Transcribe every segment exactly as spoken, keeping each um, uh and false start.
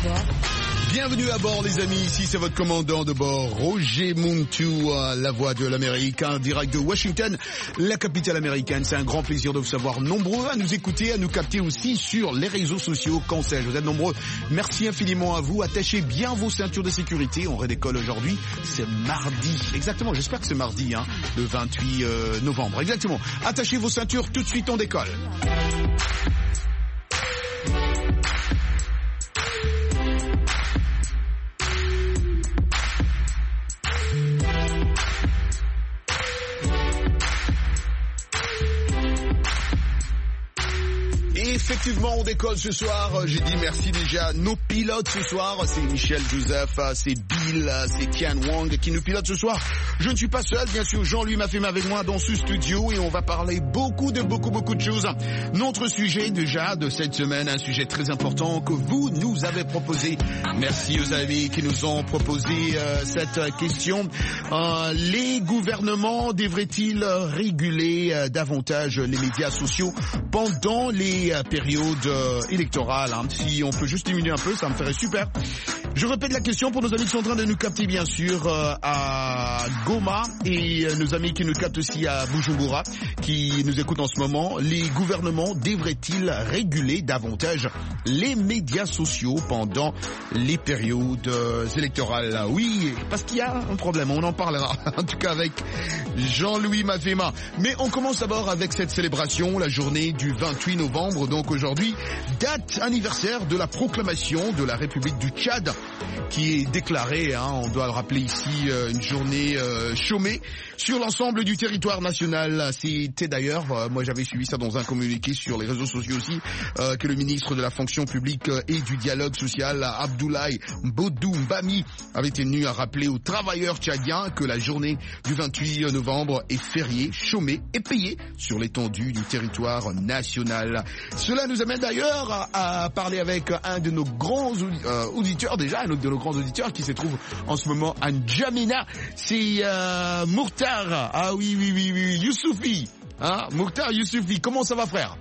bord. Bienvenue à bord les amis, ici c'est votre commandant de bord, Roger Muntu, la voix de l'Amérique, en direct de Washington, la capitale américaine. C'est un grand plaisir de vous savoir nombreux à nous écouter, à nous capter aussi sur les réseaux sociaux, quand sais-je, vous êtes nombreux. Merci infiniment à vous, attachez bien vos ceintures de sécurité, on redécolle aujourd'hui, c'est mardi, exactement, j'espère que c'est mardi, hein, le vingt-huit novembre, exactement. Attachez vos ceintures, tout de suite on décolle. Effectivement, on décolle ce soir. J'ai dit merci déjà à nos pilotes ce soir. C'est Michel Joseph, c'est Bill, c'est Tian Wang qui nous pilote ce soir. Je ne suis pas seul, bien sûr. Jean-Louis m'a fait avec moi dans ce studio et on va parler beaucoup de beaucoup beaucoup de choses. Notre sujet déjà de cette semaine, un sujet très important que vous nous avez proposé. Merci aux amis qui nous ont proposé euh, cette question. Euh, les gouvernements devraient-ils réguler euh, davantage les médias sociaux pendant les euh, période euh, électorale, hein. Si on peut juste diminuer un peu, ça me ferait super. Je répète la question pour nos amis qui sont en train de nous capter bien sûr euh, à Goma et euh, nos amis qui nous captent aussi à Bujumbura, qui nous écoutent en ce moment. Les gouvernements devraient-ils réguler davantage les médias sociaux pendant les périodes euh, électorales? Oui, parce qu'il y a un problème, on en parlera en tout cas avec Jean-Louis Mafema. Mais on commence d'abord avec cette célébration, la journée du vingt-huit novembre. Donc aujourd'hui, date anniversaire de la proclamation de la République du Tchad, qui est déclarée, hein, on doit le rappeler ici, euh, une journée euh, chômée sur l'ensemble du territoire national. C'était d'ailleurs, euh, moi j'avais suivi ça dans un communiqué sur les réseaux sociaux aussi, euh, que le ministre de la fonction publique et du dialogue social, Abdoulaye Bodou Mbami, avait tenu à rappeler aux travailleurs tchadiens que la journée du vingt-huit novembre est fériée, chômée et payée sur l'étendue du territoire national. Cela nous amène d'ailleurs à, à parler avec un de nos grands euh, auditeurs déjà, un de nos grands auditeurs qui se trouve en ce moment à N'Djamena, c'est euh, Mokhtar. Ah oui, oui, oui, oui, Youssoufi. Hein, Mokhtar Youssoufi, comment ça va frère?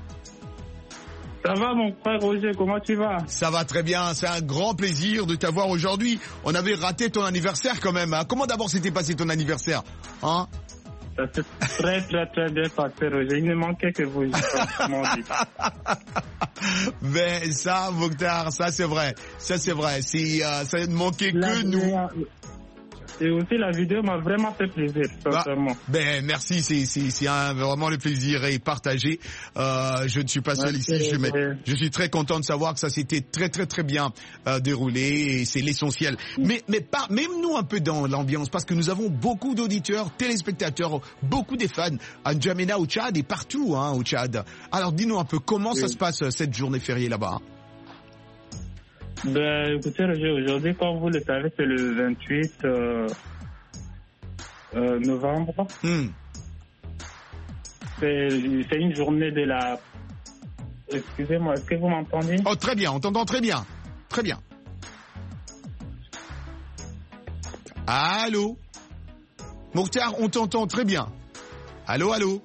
Ça va mon frère Roger, comment tu vas? Ça va très bien, c'est un grand plaisir de t'avoir aujourd'hui. On avait raté ton anniversaire quand même. Hein. Comment d'abord s'était passé ton anniversaire? Hein? Ça s'est très très très bien passé Roger, il ne manquait que vous. Ben ça Mokhtar, ça c'est vrai, ça c'est vrai, c'est, euh, ça ne manquait que La nous. Vidéo, et aussi la vidéo m'a vraiment fait plaisir, sincèrement. Bah, ben merci, c'est c'est c'est un, vraiment le plaisir est partagé. Euh, je ne suis pas seul ouais, ici, je, mais, je suis très content de savoir que ça s'était très très très bien euh, déroulé et c'est l'essentiel. Mais mais pas même nous un peu dans l'ambiance parce que nous avons beaucoup d'auditeurs, téléspectateurs, beaucoup des fans à N'Djamena au Tchad et partout hein, au Tchad. Alors dis-nous un peu comment oui. ça se passe cette journée fériée là-bas. Ben, écoutez, Roger, aujourd'hui, comme vous le savez, c'est le vingt-huit euh, euh, novembre. Mm. C'est, c'est une journée de la... Excusez-moi, est-ce que vous m'entendez? Oh, très bien, on t'entend très bien. Très bien. Allô? Mokhtar, on t'entend très bien. Allô, allô?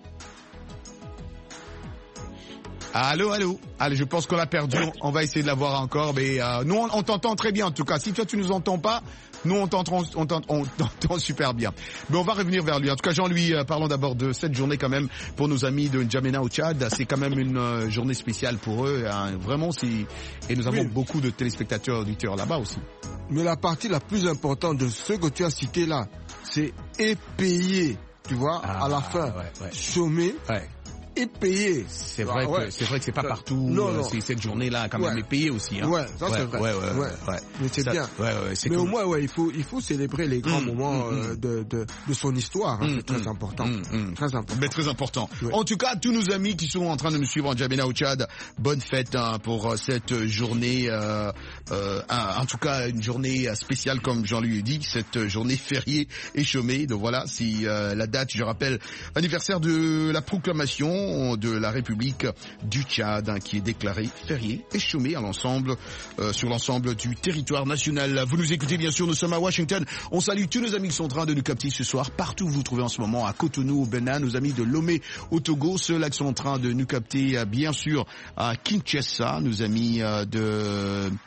Allô, allô. Allez, je pense qu'on l'a perdu. On va essayer de l'avoir encore, mais euh, nous on, on t'entend très bien en tout cas. Si toi tu nous entends pas, nous on t'entend, on t'entend, on t'entend super bien. Mais on va revenir vers lui. En tout cas, Jean-Louis, euh, parlons d'abord de cette journée quand même pour nos amis de N'Djamena au Tchad. C'est quand même une euh, journée spéciale pour eux. Hein. Vraiment, c'est et nous avons oui. beaucoup de téléspectateurs, auditeurs là-bas aussi. Mais la partie la plus importante de ce que tu as cité là, c'est épayé. Tu vois, ah, à la fin, ouais, ouais. chômé. Ouais. Et payé. C'est vrai, ah, ouais. que c'est vrai que c'est pas partout. Non, non. C'est cette journée-là quand même ouais. est payée aussi. Hein. Ouais, ça ouais, c'est vrai. Ouais, ouais, ouais. ouais. Mais c'est ça, bien. Ouais, ouais, c'est Mais cool. au moins, ouais, il faut, il faut célébrer les grands mmh, moments mmh, euh, de, de, de son histoire. Hein, mmh, c'est très mmh, important. Mmh, très important. Mais très important. Ouais. En tout cas, tous nos amis qui sont en train de nous suivre en N'Djamena au Tchad, bonne fête hein, pour cette journée. Euh, euh, en tout cas, une journée spéciale comme Jean lui dit, cette journée fériée et chômée. Donc voilà, c'est euh, la date. Je rappelle, anniversaire de la proclamation de la République du Tchad, hein, qui est déclarée fériée et chômée à l'ensemble, euh, sur l'ensemble du territoire national. Vous nous écoutez bien sûr, nous sommes à Washington. On salue tous nos amis qui sont en train de nous capter ce soir, partout où vous vous trouvez en ce moment, à Cotonou, au Bénin, nos amis de Lomé au Togo, ceux-là qui sont en train de nous capter, bien sûr, à Kinshasa, nos amis euh, de...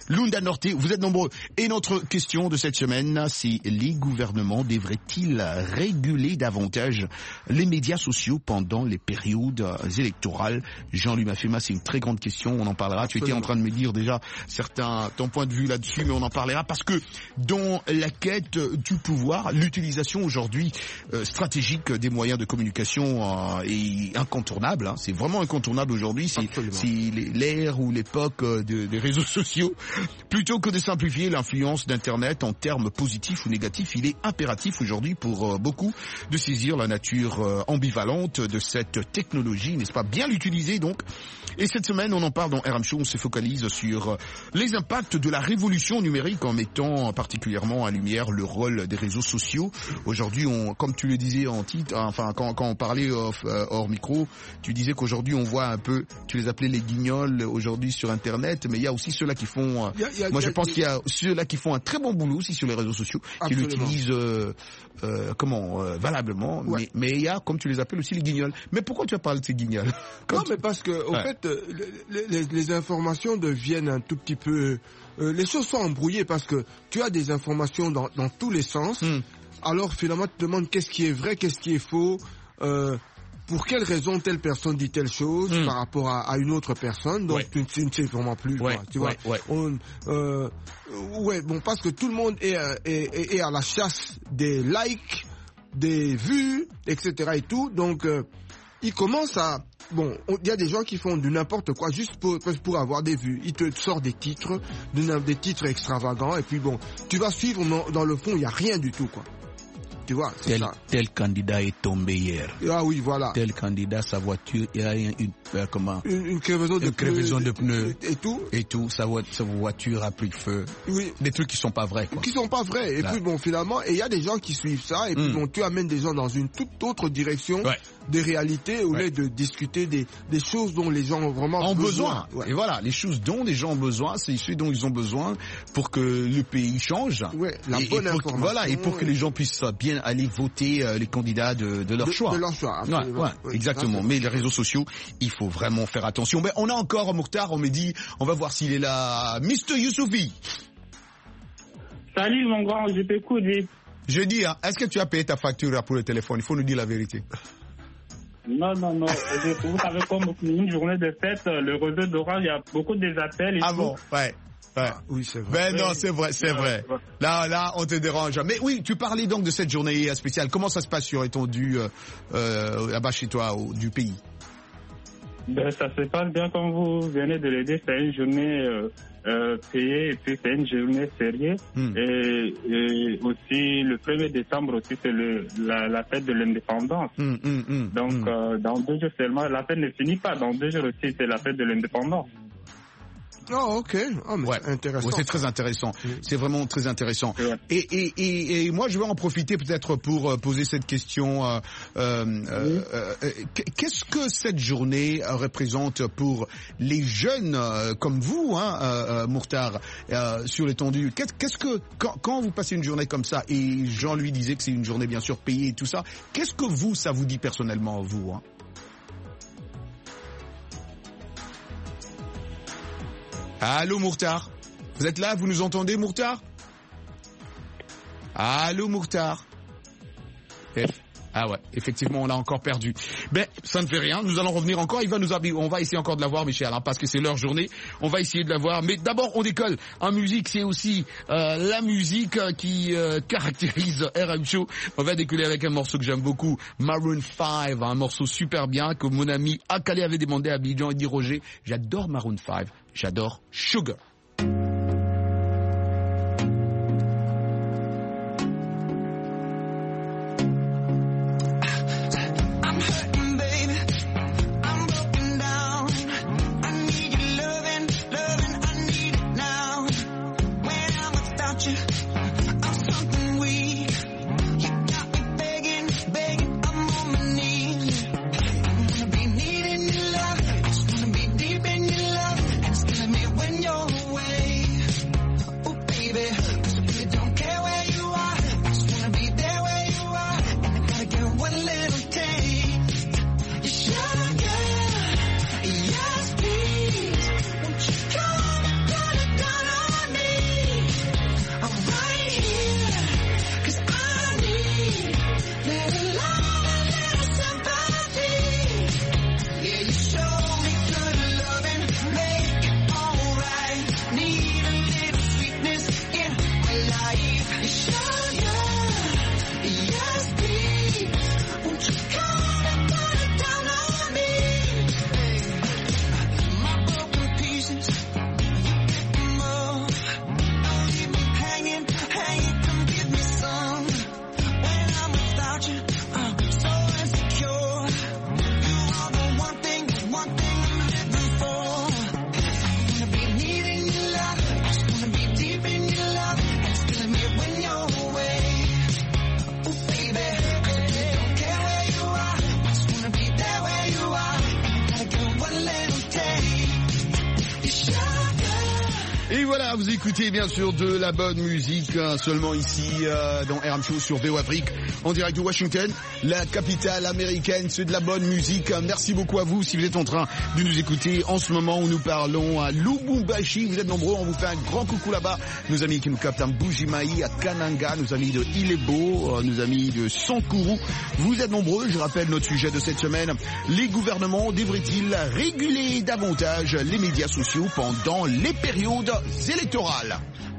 Lunda Norte, vous êtes nombreux. Et notre question de cette semaine, c'est les gouvernements devraient-ils réguler davantage les médias sociaux pendant les périodes électorales? Jean-Louis Mafema, c'est une très grande question, on en parlera. Absolument. Tu étais en train de me dire déjà certains, ton point de vue là-dessus, mais on en parlera parce que dans la quête du pouvoir, l'utilisation aujourd'hui euh, stratégique des moyens de communication euh, est incontournable. Hein. C'est vraiment incontournable aujourd'hui. C'est, c'est l'ère ou l'époque de, des réseaux sociaux. Plutôt que de simplifier l'influence d'Internet en termes positifs ou négatifs, il est impératif aujourd'hui pour euh, beaucoup de saisir la nature euh, ambivalente de cette technologie, n'est-ce pas? Bien l'utiliser donc. Et cette semaine, on en parle dans R M Show, on se focalise sur les impacts de la révolution numérique en mettant particulièrement en lumière le rôle des réseaux sociaux. Aujourd'hui, on, comme tu le disais en titre, enfin quand, quand on parlait hors, hors micro, tu disais qu'aujourd'hui on voit un peu, tu les appelais les guignols aujourd'hui sur Internet, mais il y a aussi ceux-là qui font, y a, y a, moi je pense qu'il y a ceux-là qui font un très bon boulot aussi sur les réseaux sociaux, Absolument. qui l'utilisent euh, euh, comment euh, valablement, ouais. mais mais il y a, comme tu les appelles aussi les guignols. Mais pourquoi tu as parlé de ces guignols? Non, tu... mais parce que au ouais. fait, les, les, les informations deviennent un tout petit peu, euh, les choses sont embrouillées parce que tu as des informations dans, dans tous les sens. Mm. Alors finalement, tu te demandes qu'est-ce qui est vrai, qu'est-ce qui est faux. Euh, pour quelle raison telle personne dit telle chose mm. par rapport à, à une autre personne, donc ouais. tu, tu ne sais vraiment plus, ouais. quoi, tu ouais. vois. Ouais. On, euh, ouais, bon, parce que tout le monde est, est, est à la chasse des likes, des vues, et cetera et tout, donc euh, il commence à, bon, il y a des gens qui font du n'importe quoi juste pour, pour avoir des vues. Ils te sortent des titres, des titres extravagants, et puis bon, tu vas suivre, dans, dans le fond, il n'y a rien du tout, quoi. Tu vois, c'est tel, ça. Tel candidat est tombé hier. Ah oui, voilà. Tel candidat, sa voiture, il a une, une euh, comment Une, une crevaison de, une crevaison pneus, de pneus. Et tout. Et tout. Sa, sa voiture a pris feu. Oui. Des trucs qui sont pas vrais, quoi. Qui sont pas vrais. Et Là. puis bon, finalement, et il y a des gens qui suivent ça, et puis mm. bon, tu amènes des gens dans une toute autre direction. Ouais. Des réalités au lieu ouais. de discuter des, des choses dont les gens ont vraiment ont besoin. besoin. Ouais. Et voilà, les choses dont les gens ont besoin, c'est ce dont ils ont besoin pour que le pays change. Ouais, la et, bonne et pour, information. Voilà, et pour que les gens puissent bien aller voter euh, les candidats de, de leur de, choix. De leur choix, ouais, ouais, oui, exactement. Mais les réseaux sociaux, il faut vraiment faire attention. Mais on a encore Mokhtar, on m'a dit, on va voir s'il est là. Mister Youssoufi. Salut mon grand, je t'écoute vite. Je dis, hein, est-ce que tu as payé ta facture pour le téléphone? Il faut nous dire la vérité. Non, non, non. Vous savez, comme une journée de fête, le réseau d'Orange, il y a beaucoup des appels et ah tout. bon, ouais. Ouais. Ah, oui, c'est vrai. Ben non, c'est vrai, c'est vrai. Là, là, on te dérange. Mais oui, tu parlais donc de cette journée spéciale. Comment ça se passe sur étendue euh, euh, là-bas chez toi, au, du pays? Ben, ça se passe bien comme vous venez de le dire. C'est une journée euh, euh, payée et puis c'est une journée fériée. Hmm. Et, et aussi, le premier décembre aussi, c'est le, la, la fête de l'indépendance. Hmm, hmm, hmm, Donc, hmm. Euh, dans deux jours seulement, la fête ne finit pas. Dans deux jours aussi, c'est la fête de l'indépendance. Oh, ok. Oh, mais ouais. c'est intéressant. Ouais, c'est très intéressant. Mmh. C'est vraiment très intéressant. Ouais. Et, et, et, et moi, je vais en profiter peut-être pour euh, poser cette question. Euh, euh, mmh. euh, qu'est-ce que cette journée représente pour les jeunes euh, comme vous, hein, euh, Mokhtar, euh, sur l'étendue? Qu'est-ce, qu'est-ce que quand, quand vous passez une journée comme ça, et Jean lui disait que c'est une journée bien sûr payée et tout ça, qu'est-ce que vous, ça vous dit personnellement, vous, hein? Allô Mokhtar, vous êtes là, vous nous entendez Mokhtar? Allô Mokhtar? Ah ouais, effectivement, on l'a encore perdu. Ben, ça ne fait rien, nous allons revenir encore, il va nous habiller, on va essayer encore de l'avoir Michel, hein, parce que c'est leur journée, on va essayer de l'avoir, mais d'abord on décolle. En musique, c'est aussi euh, la musique qui euh, caractérise R M Show. On va décoller avec un morceau que j'aime beaucoup, Maroon five, un morceau super bien que mon ami Akale avait demandé à Abidjan et dit Roger, j'adore Maroon five, j'adore Sugar. Yes, please. Won't you come, gonna, gonna Et voilà, vous écoutez bien sûr de la bonne musique, hein, seulement ici euh, dans R M Show sur V O Afrique, en direct de Washington, la capitale américaine. C'est de la bonne musique. Merci beaucoup à vous si vous êtes en train de nous écouter en ce moment où nous parlons à Lubumbashi. Vous êtes nombreux, on vous fait un grand coucou là-bas. Nos amis qui nous captent à Mbujimayi, à Kananga, nos amis de Ilebo, nos amis de Sankuru. Vous êtes nombreux, je rappelle notre sujet de cette semaine. Les gouvernements devraient-ils réguler davantage les médias sociaux pendant les périodes électorales?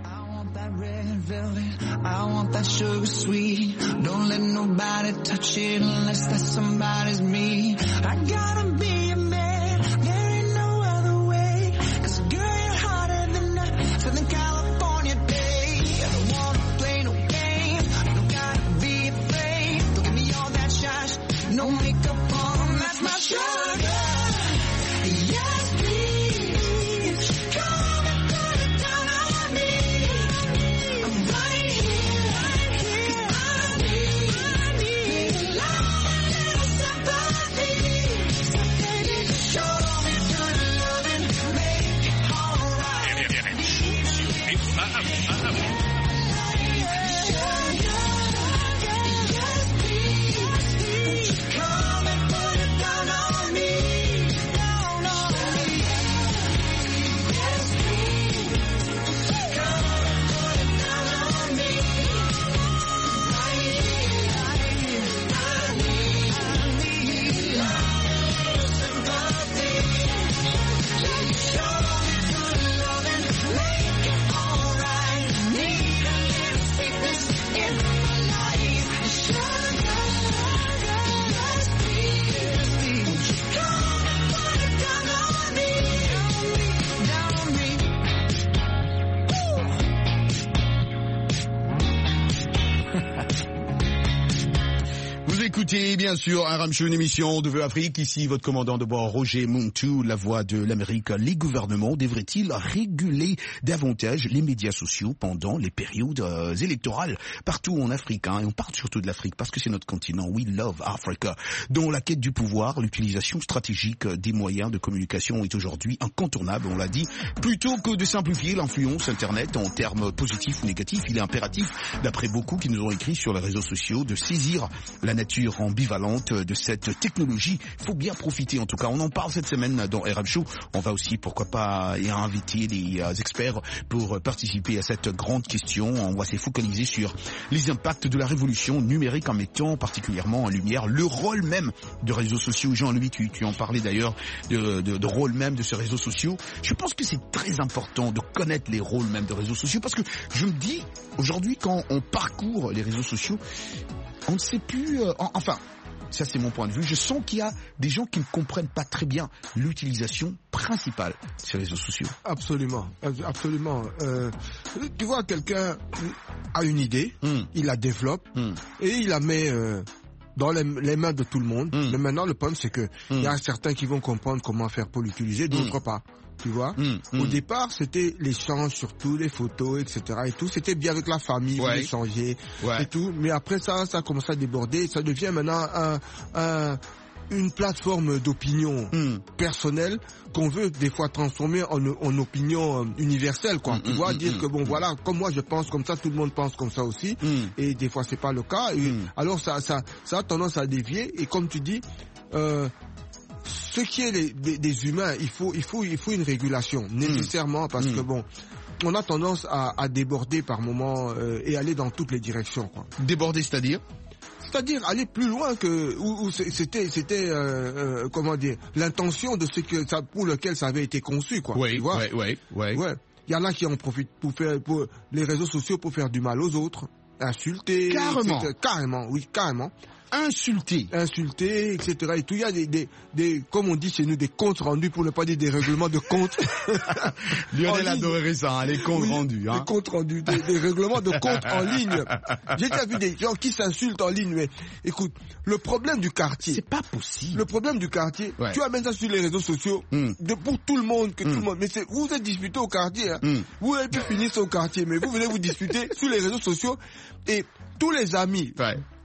I want that sugar sweet. Don't let nobody touch it unless that somebody's me. I gotta be a man, there ain't no other way. Cause girl, you're hotter than a Southern California day. I don't wanna play no games, you don't gotta be afraid. Don't give me all that shash, no makeup on, that's my sugar. Yes, please, come and put it down on me. I'm right here, right here. I need, I need love, a little sympathy. So baby, show me good loving, make it alright. Yes, please, come and put it down on me. Down on me. Yes, please, come and put it down on me. Right here, right here. I need, I need love, sympathy. Show me good loving, make it alright. Need a little sweetness in my life. Sugar, yes, please, please. Come and put it down on me, down on me, Vous écoutez bien sûr un R M Show, une émission de V O Afrique. Ici votre commandant de bord Roger Muntu, la voix de l'Amérique. Les gouvernements devraient-ils réguler davantage les médias sociaux pendant les périodes euh, électorales partout en Afrique, hein, et on parle surtout de l'Afrique parce que c'est notre continent. We love Africa. Dans la quête du pouvoir, l'utilisation stratégique des moyens de communication est aujourd'hui incontournable, on l'a dit. Plutôt que de simplifier l'influence Internet en termes positifs ou négatifs, il est impératif, d'après beaucoup qui nous ont écrit sur les réseaux sociaux, de saisir la nature ambivalente de cette technologie. Il faut bien profiter, en tout cas. On en parle cette semaine dans R M Show. On va aussi, pourquoi pas, y inviter des euh, experts pour participer à cette grande question. On va se focaliser sur les impacts de la révolution numérique en mettant particulièrement en lumière le rôle même de réseaux sociaux. Jean-Louis, tu, tu en parlais d'ailleurs de, de, de rôle même de ces réseaux sociaux. Je pense que c'est très important de connaître les rôles même de réseaux sociaux parce que je me dis, aujourd'hui, quand on parcourt les réseaux sociaux, on ne sait plus, euh, enfin, ça c'est mon point de vue, je sens qu'il y a des gens qui ne comprennent pas très bien l'utilisation principale de ces réseaux sociaux. Absolument, absolument. Euh, tu vois, quelqu'un a une idée, mm. il la développe mm. et il la met euh, dans les, les mains de tout le monde. Mm. Mais maintenant, le problème, c'est que il mm. y a certains qui vont comprendre comment faire pour l'utiliser, d'autres mm. pas. Tu vois, mmh, mmh. Au départ, c'était l'échange sur tout, les photos, et cetera et tout. C'était bien avec la famille, ouais. échanger ouais. et tout. Mais après ça, ça a commencé à déborder. Ça devient maintenant un, un, une plateforme d'opinion mmh. personnelle qu'on veut des fois transformer en, en opinion universelle, quoi. Mmh, tu vois, mmh, dire mmh, que bon, mmh. voilà, comme moi je pense comme ça, tout le monde pense comme ça aussi. Mmh. Et des fois, c'est pas le cas. Et mmh. alors, ça, ça, ça a tendance à dévier. Et comme tu dis, euh, ce qui est des, des, des humains, il faut, il faut, il faut une régulation nécessairement mmh. parce mmh. que bon, on a tendance à, à déborder par moments euh, et aller dans toutes les directions, quoi. Déborder, c'est-à-dire C'est-à-dire aller plus loin que où, où c'était, c'était euh, euh, comment dire, l'intention de ce que ça, pour lequel ça avait été conçu, quoi. Oui, tu vois. Oui, oui, oui. Ouais. Il y en a qui en profitent pour faire, pour les réseaux sociaux pour faire du mal aux autres, insulter. Carrément. et cetera. Carrément, oui, carrément. Insulter. Insulter, et cetera. Et tout, il y a des, des, des, comme on dit chez nous, des comptes rendus, pour ne pas dire des règlements de compte. Lionel adorerait ça, hein, les comptes oui, rendus. Hein. Des comptes rendus, des, des règlements de compte en ligne. J'ai déjà vu des gens qui s'insultent en ligne, mais écoute, le problème du quartier. C'est pas possible. Le problème du quartier, ouais. tu amènes ça sur les réseaux sociaux, mm. de, pour tout le monde, que mm. tout le monde, mais c'est, vous êtes disputé au quartier, hein. mm. vous avez pu finir ça au quartier, mais vous venez vous disputer sur les réseaux sociaux, et tous les amis, ouais.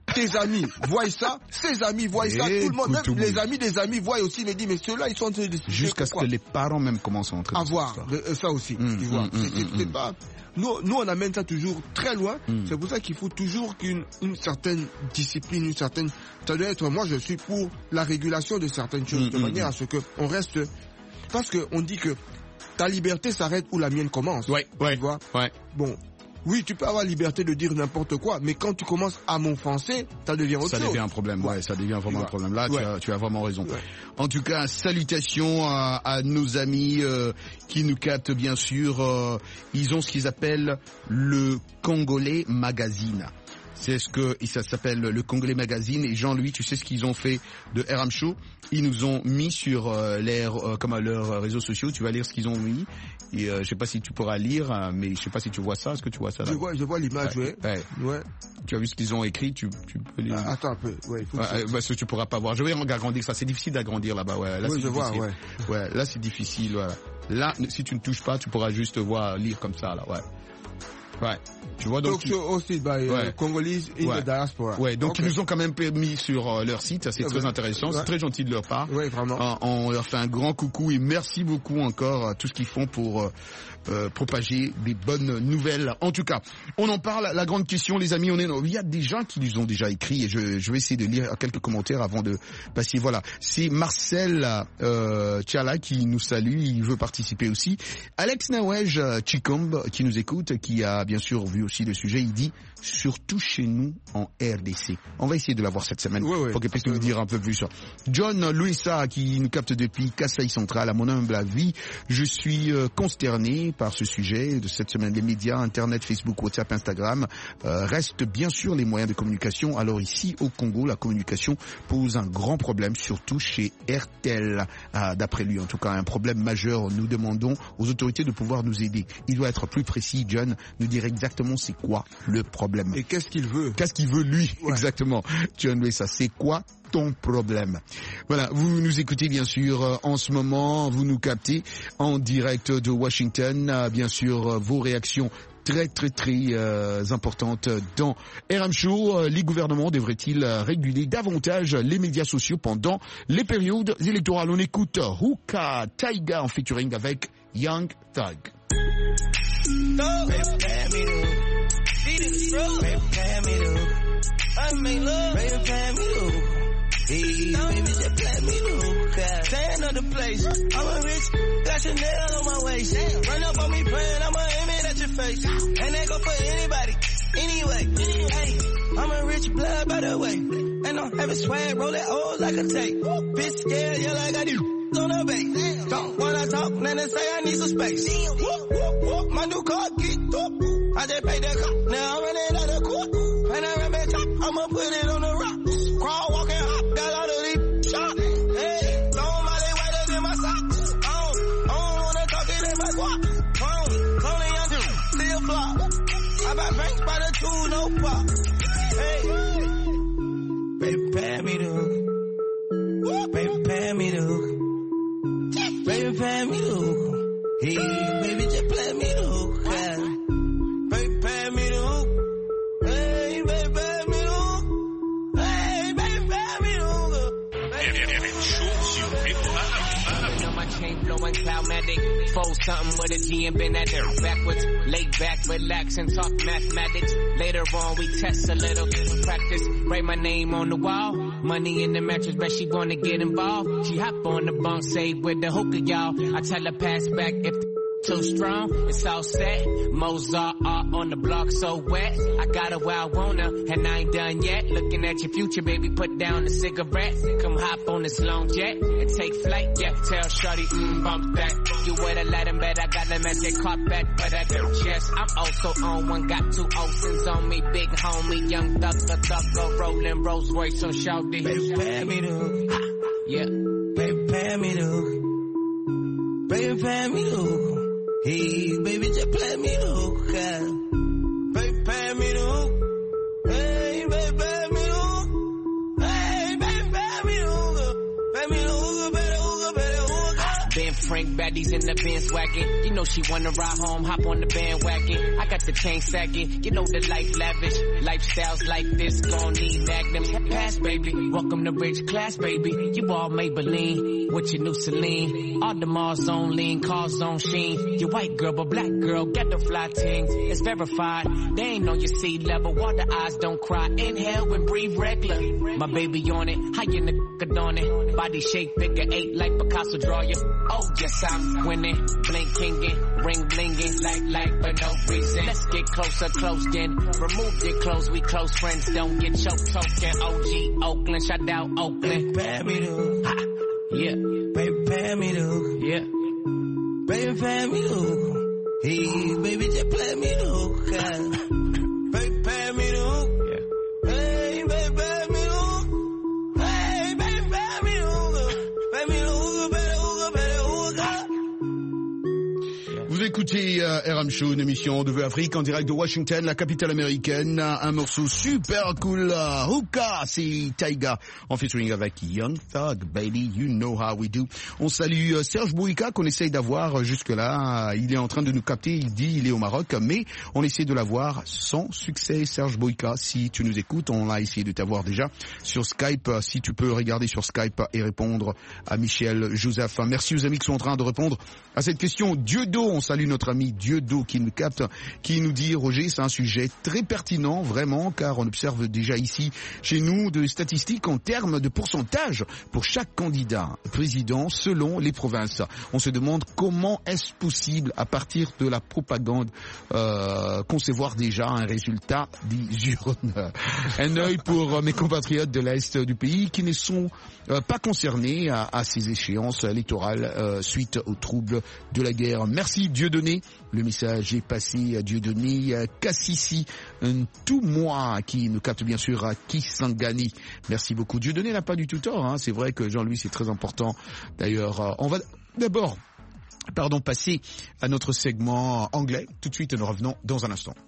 tes amis voient ça, ses amis voient ça, tout le monde, même les amis des amis voient aussi, mais disent, mais ceux-là, ils sont en train de discuter. Jusqu'à ce que les parents même commencent à entrer dans avoir ça aussi, mmh, tu vois. Mmh, c'est, c'est, c'est pas... Nous, nous, on amène ça toujours très loin. Mmh. C'est pour ça qu'il faut toujours qu'une une certaine discipline, une certaine... Ça doit être... Moi, je suis pour la régulation de certaines choses, mmh, de manière mmh. à ce qu'on reste... Parce qu'on dit que ta liberté s'arrête où la mienne commence. Ouais, ouais, tu vois. Ouais. Bon... Oui, tu peux avoir liberté de dire n'importe quoi, mais quand tu commences à m'offenser, ça devient autre ça chose. Ça devient un problème, ouais, ouais ça devient vraiment un problème. Là, ouais. tu, as, tu as vraiment raison. Ouais. En tout cas, salutations à, à nos amis euh, qui nous captent, bien sûr. Euh, ils ont ce qu'ils appellent le Congolais Magazine. C'est ce que ça s'appelle le Congolais Magazine. Et Jean-Louis, tu sais ce qu'ils ont fait de R M Show? Ils nous ont mis sur euh, leur, euh, comme à leurs réseaux sociaux. Tu vas lire ce qu'ils ont mis. Et euh, je sais pas si tu pourras lire, hein, mais je sais pas si tu vois ça. Est-ce que tu vois ça là? Je vois, je vois l'image. Ouais. Ouais. ouais. Tu as vu ce qu'ils ont écrit? Tu, tu peux lire. Ah, attends un peu. Ouais. Faut ouais que parce que tu pourras pas voir. Je vais agrandir ça. C'est difficile d'agrandir là-bas. Ouais. Là, oui, c'est je difficile. vois. Ouais. Ouais. Là, c'est difficile. Voilà. Là, si tu ne touches pas, tu pourras juste voir lire comme ça là. Ouais. Ouais. Tu vois donc. Talk show hosted by uh, ouais. Congolese in ouais. the diaspora. Ouais. Donc okay. ils nous ont quand même mis sur euh, leur site. C'est ouais. très intéressant. Ouais. C'est très gentil de leur part. Oui, vraiment. Euh, on leur fait un grand coucou et merci beaucoup encore à tout ce qu'ils font pour euh, euh, propager des bonnes nouvelles. En tout cas, on en parle. La grande question, les amis, on est. Il y a des gens qui nous ont déjà écrit et je, je vais essayer de lire quelques commentaires avant de passer. Voilà. C'est Marcel euh, Tchala qui nous salue. Il veut participer aussi. Alex Nawej Chikombe qui nous écoute, qui a bien sûr vu aussi le sujet. Il dit surtout chez nous en R D C. On va essayer de l'avoir cette semaine ouais, ouais, pour qu'elle puisse nous dire un peu plus. John Louisa qui nous capte depuis Kasaï Central. À mon humble avis, je suis euh, consterné par ce sujet de cette semaine. Les médias, Internet, Facebook, WhatsApp, Instagram euh, restent bien sûr les moyens de communication. Alors ici au Congo, la communication pose un grand problème, surtout chez R T L. Ah, d'après lui, en tout cas, un problème majeur. Nous demandons aux autorités de pouvoir nous aider. Il doit être plus précis, John, nous dire exactement c'est quoi le problème. Et qu'est-ce qu'il veut? Qu'est-ce qu'il veut lui? Ouais. Exactement. John Louisa, c'est quoi ton problème? Voilà, vous nous écoutez bien sûr euh, en ce moment, vous nous captez en direct de Washington, euh, bien sûr euh, vos réactions très très très euh, importantes dans R M Show. Euh, les gouvernements devraient-ils euh, réguler davantage les médias sociaux pendant les périodes électorales? On écoute Ruka Taiga en featuring avec Young Thug. Hey, baby, just play me look. Staying at the place. I'm a rich, got Chanel on my waist. Run up on me praying, I'ma aim it at your face. And that go for anybody, anyway. Hey, I'm a rich blood by the way. And I'm having swag, roll that old like a tape. Bitch scared, yeah, like I do on the base. Don't wanna talk, then they say I need some space. Whoop, whoop, whoop, my new car get whoop. I just paid the cop, now I'm running out of court. And I run back top, I'ma put it on the rocks. Crawl, walking hop, got all of these shots. Hey, throw my leg whiter than my socks. I don't, I don't wanna talk it in my guap. Clone, clone young dude, still flop. I buy banks by the two, no pop. Hey, baby, pay me the hook. Baby, pay me the hook. Baby, pay me the hook. Hey, baby, just play me the hook. Yeah. Baby, pay me the hook. Hey, baby, pay me the hook. Hey, baby, pay me the hook. On my chain blowing cloudmatic. Fold something with a G and been at it backwards. Lay back, relax and talk mathematics. Later on we test a little, practice. Write my name on the wall. Money in the mattress, bet she wanna get involved. She hop on the bunk, say with the hookah, y'all. I tell her pass back if the too strong, it's all set. Mozart art on the block so wet. I got her where I want her, and I ain't done yet. Looking at your future, baby, put down the cigarette. Come hop on this long jet and take flight, yeah. Tell shorty, mm, bump that. You would've let him bet I got them at the carpet, but I do yes. I'm also on one, got two oceans on me. Big homie, young thug, the thugger, rolling Rolls Royce on shouty. Baby, pay me the hook. Yeah. Baby, pay me the hook. Baby, pay me the hook. Hey, baby, just play me the hook. Yeah. Baby, pay me the hook. Hey, baby, pay me the hook. Hey, baby, pay me the hook. Pay me the hook, pay the hook, pay the hook. Ben Frank back baddies in the Benz wagon. You know she wanna ride home, hop on the bandwagon. I got the chain sagging, you know the life lavish. Lifestyles like this gon' need magnums. Pass, baby, welcome to rich class, baby. You all Maybelline, with your new Celine. All the Mars on lean, cars on sheen. You white girl, but black girl, get the fly ting. It's verified, they ain't on your sea level. Water eyes don't cry, inhale and breathe regular. My baby on it, how you nigga on it? Body shape, figure eight like Picasso draw you. Oh yes, I'm winning, blinkingin', ring blingin', like like for no reason. Let's get closer, close then. Remove your clothes, we close friends. Don't get choked, token. O G Oakland, shout out Oakland. Baby, me to, ha, yeah, baby, pay me to, yeah, baby, pay me to. Hey, baby, just play me to, baby, pay me to. Hey, baby, pay me to. Hey, baby, pay me to. Pay me to. Vous écoutez euh, R M Show, une émission de Vue Afrique en direct de Washington, la capitale américaine. Un morceau super cool, uh, Hookah, c'est Taiga en featuring avec Young Thug, baby, you know how we do. On salue euh, Serge Bouyka qu'on essaye d'avoir euh, jusque-là. Il est en train de nous capter, il dit il est au Maroc, mais on essaie de l'avoir sans succès. Serge Bouyka, si tu nous écoutes, on a essayé de t'avoir déjà sur Skype. Si tu peux regarder sur Skype et répondre à Michel Joseph. Merci aux amis qui sont en train de répondre à cette question. Dieudo, on salue notre ami Dieudo qui nous capte, qui nous dit Roger, c'est un sujet très pertinent vraiment, car on observe déjà ici chez nous de statistiques en termes de pourcentage pour chaque candidat président selon les provinces. On se demande comment est-ce possible à partir de la propagande euh, concevoir déjà un résultat des urnes. Un œil pour mes compatriotes de l'Est du pays qui ne sont euh, pas concernés à, à ces échéances électorales euh, suite aux troubles de la guerre. Merci Dieudonné, le message est passé à Dieudonné Kassissi, un tout moi qui nous capte bien sûr à Kisangani. Merci beaucoup. Dieudonné n'a pas du tout tort, hein. C'est vrai que Jean-Louis c'est très important. D'ailleurs, euh, on va d'abord, pardon, passer à notre segment anglais. Tout de suite, nous revenons dans un instant.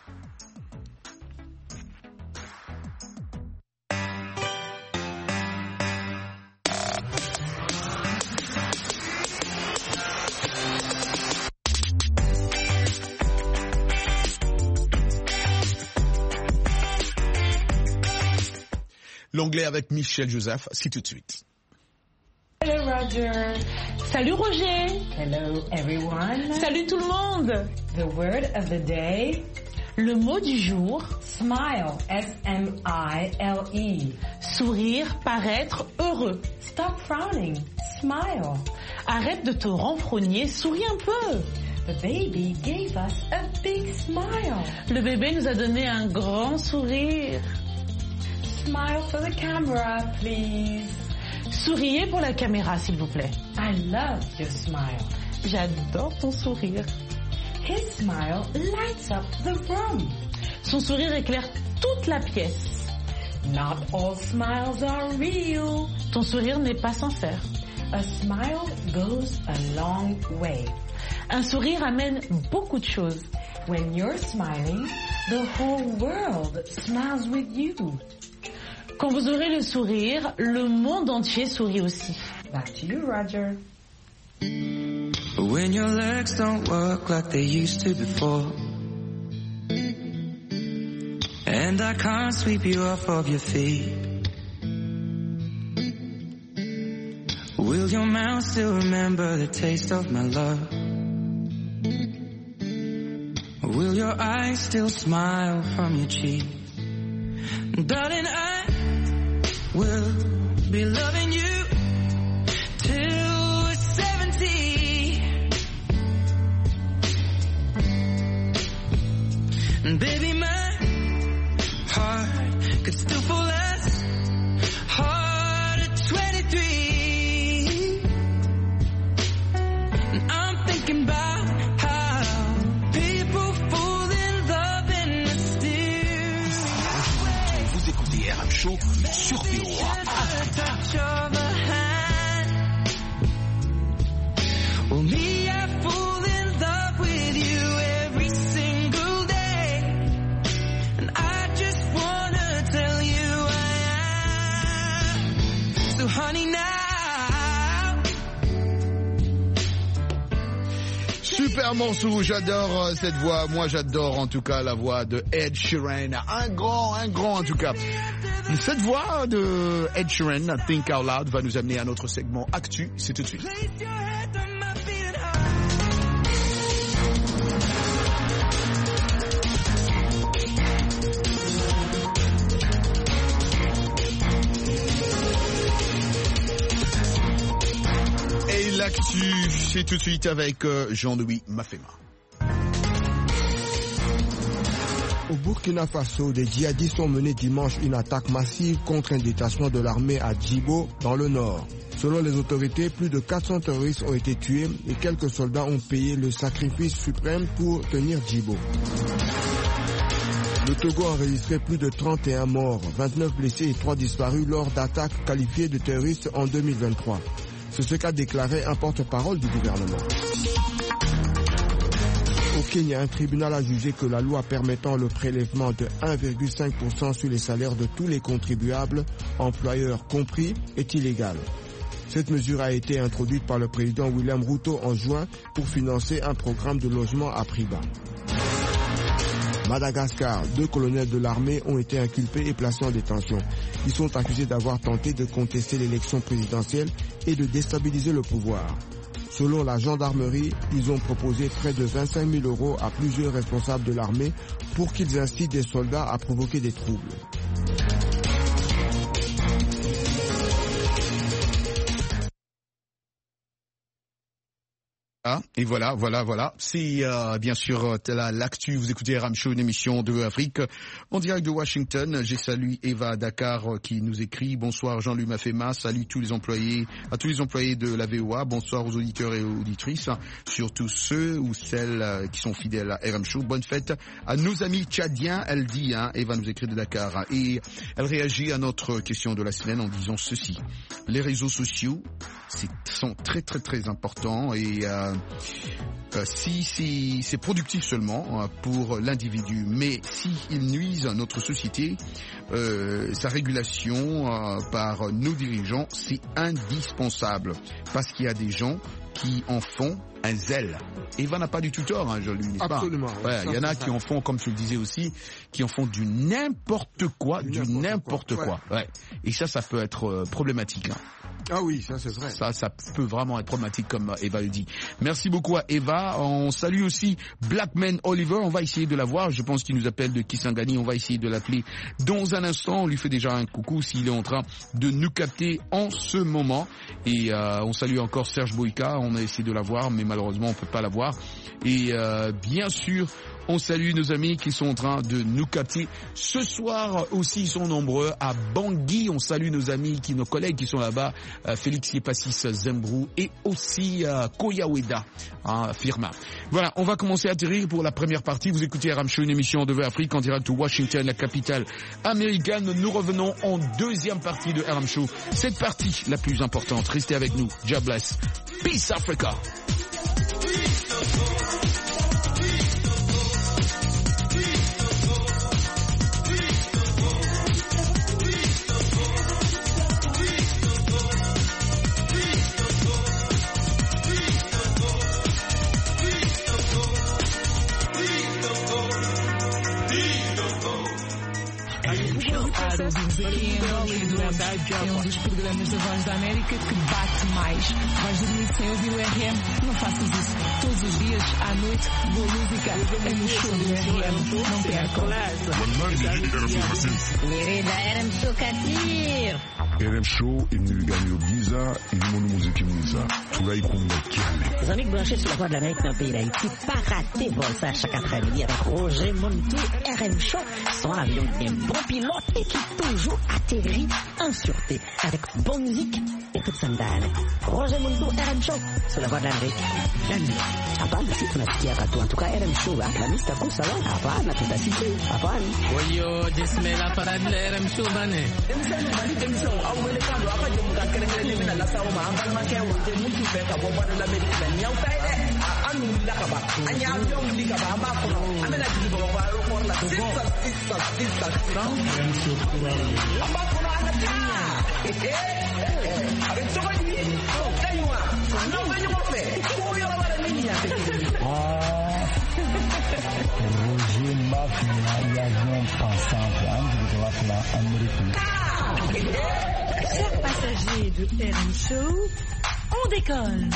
L'anglais avec Michel Joseph, c'est tout de suite. Hello Roger. Salut Roger. Hello everyone. Salut tout le monde. The word of the day. Le mot du jour. Smile. S M I L E. Sourire, paraître heureux. Stop frowning. Smile. Arrête de te renfrogner, souris un peu. The baby gave us a big smile. Le bébé nous a donné un grand sourire. Smile for the camera, please. Souriez pour la caméra, s'il vous plaît. I love your smile. J'adore ton sourire. His smile lights up the room. Son sourire éclaire toute la pièce. Not all smiles are real. Ton sourire n'est pas sincère. A smile goes a long way. Un sourire amène beaucoup de choses. When you're smiling, the whole world smiles with you. Quand vous aurez le sourire, le monde entier sourit aussi. Back to you, Roger. When your legs don't work like they used to before, and I can't sweep you off of your feet, will your mouth still remember the taste of my love? Will your eyes still smile from your cheek? Darling, I will be loving you till we're seventy. And baby, my heart could still fall as hard at twenty-three. And I'm thinking about how people fall in love in mysterious ways. Vous écoutez R M Show sur V O A. Well, me, I fall in love with you every single day, and I just wanna tell you I am. So honey, now super morceau, j'adore cette voix. Moi, j'adore en tout cas la voix de Ed Sheeran. Un grand, un grand en tout cas. Cette voix de Ed Sheeran, Think Out Loud, va nous amener à notre segment Actu. C'est tout de suite. L'actu, c'est tout de suite avec Jean-Louis Mafema. Au Burkina Faso, des djihadistes ont mené dimanche une attaque massive contre un détachement de l'armée à Djibo, dans le nord. Selon les autorités, plus de quatre cents terroristes ont été tués et quelques soldats ont payé le sacrifice suprême pour tenir Djibo. Le Togo a enregistré plus de trente et un morts, vingt-neuf blessés et trois disparus lors d'attaques qualifiées de terroristes en deux mille vingt-trois. C'est ce qu'a déclaré un porte-parole du gouvernement. Au Kenya, un tribunal a jugé que la loi permettant le prélèvement de un virgule cinq pour cent sur les salaires de tous les contribuables, employeurs compris, est illégale. Cette mesure a été introduite par le président William Ruto en juin pour financer un programme de logement à prix bas. Madagascar, deux colonels de l'armée ont été inculpés et placés en détention. Ils sont accusés d'avoir tenté de contester l'élection présidentielle et de déstabiliser le pouvoir. Selon la gendarmerie, ils ont proposé près de vingt-cinq mille euros à plusieurs responsables de l'armée pour qu'ils incitent des soldats à provoquer des troubles. Et voilà, voilà, voilà. C'est euh, bien sûr là, l'actu. Vous écoutez R M Show, une émission de Afrique en direct de Washington. J'ai salué Eva à Dakar euh, qui nous écrit. Bonsoir Jean-Louis Mafema. Salut tous les employés, à tous les employés de la V O A. Bonsoir aux auditeurs et aux auditrices, hein, surtout ceux ou celles euh, qui sont fidèles à R M Show. Bonne fête à nos amis tchadiens. Elle dit, hein, Eva nous écrit de Dakar, hein, et elle réagit à notre question de la semaine en disant ceci. Les réseaux sociaux c'est, sont très très très importants et euh, Euh, si, si c'est productif seulement euh, pour l'individu, mais s'ils nuisent à notre société, euh, sa régulation euh, par nos dirigeants, c'est indispensable, parce qu'il y a des gens qui en font un zèle. Eva n'a pas du tout tort, hein, je lui dis pas. Absolument. Ouais, il y en a qui en font, comme tu le disais aussi, qui en font du n'importe quoi, du, du n'importe quoi. quoi. Ouais. Ouais. Et ça, ça peut être euh, problématique. Hein. Ah oui, ça c'est vrai. Ça, ça peut vraiment être problématique comme Eva le dit. Merci beaucoup à Eva. On salue aussi Blackman Oliver. On va essayer de la voir. Je pense qu'il nous appelle de Kisangani. On va essayer de l'appeler dans un instant. On lui fait déjà un coucou s'il est en train de nous capter en ce moment. Et euh, on salue encore Serge Boïka. On a essayé de la voir, mais malheureusement on peut pas la voir. Et euh, bien sûr, on salue nos amis qui sont en train de nous capter. Ce soir aussi, ils sont nombreux à Bangui. On salue nos amis, qui, nos collègues qui sont là-bas, euh, Félix Yepassis Zembrou et aussi euh, Koyaweda, hein, Firma. Voilà, on va commencer à atterrir pour la première partie. Vous écoutez R M Show, une émission de Afrique en direct de Washington, la capitale américaine. Nous revenons en deuxième partie de R M Show. Cette partie la plus importante. Restez avec nous. God bless. Peace Africa. É um dos programas da Voz da América que bate mais. Vais dormir sem ouvir o R M? Não faças isso. Todos os dias, à noite, boa música é no show do R M. Não percam. Querida, R M Show Katir. R M Show imnigani Giza, ilimono muziki Giza. Tunaikunda kiale. Les amis branchés sur la Voix de l'Amérique dans le pays d'Haïti, pas rater vol ça chaque après-midi avec Roger Montou, R M Show, son avion bien bon pilote et qui toujours atterrit en sûreté avec bonne musique et toute sa mdane. Roger Montou, R M Show, sur la Voix de l'Amérique. La nuit. Hapana, si tunasikia watu. En tout cas, R M Show, la mista kusa wa. Hapana, tutasikia. Hapana. Oyo, jismela para de R M Show bane. Emisano mali emisano au wele kando aka je muka kere kere mina la sawo ma ambal ma ke wote mutu fe ka bo bana l'Amérique la nyau kai de anu la ka ba anya avion li ka ba ma ko amena ji bo ba ro ko la sisa, sisa, sisa. Ambapo na anatia. Avec toi, il dit, oh, Kaywa, non, mais je m'en fais. Oh, il y a la ligne. Ah, Roger Mafia, il y a un pensant, un américain. Chers passagers de R M Show, on décolle.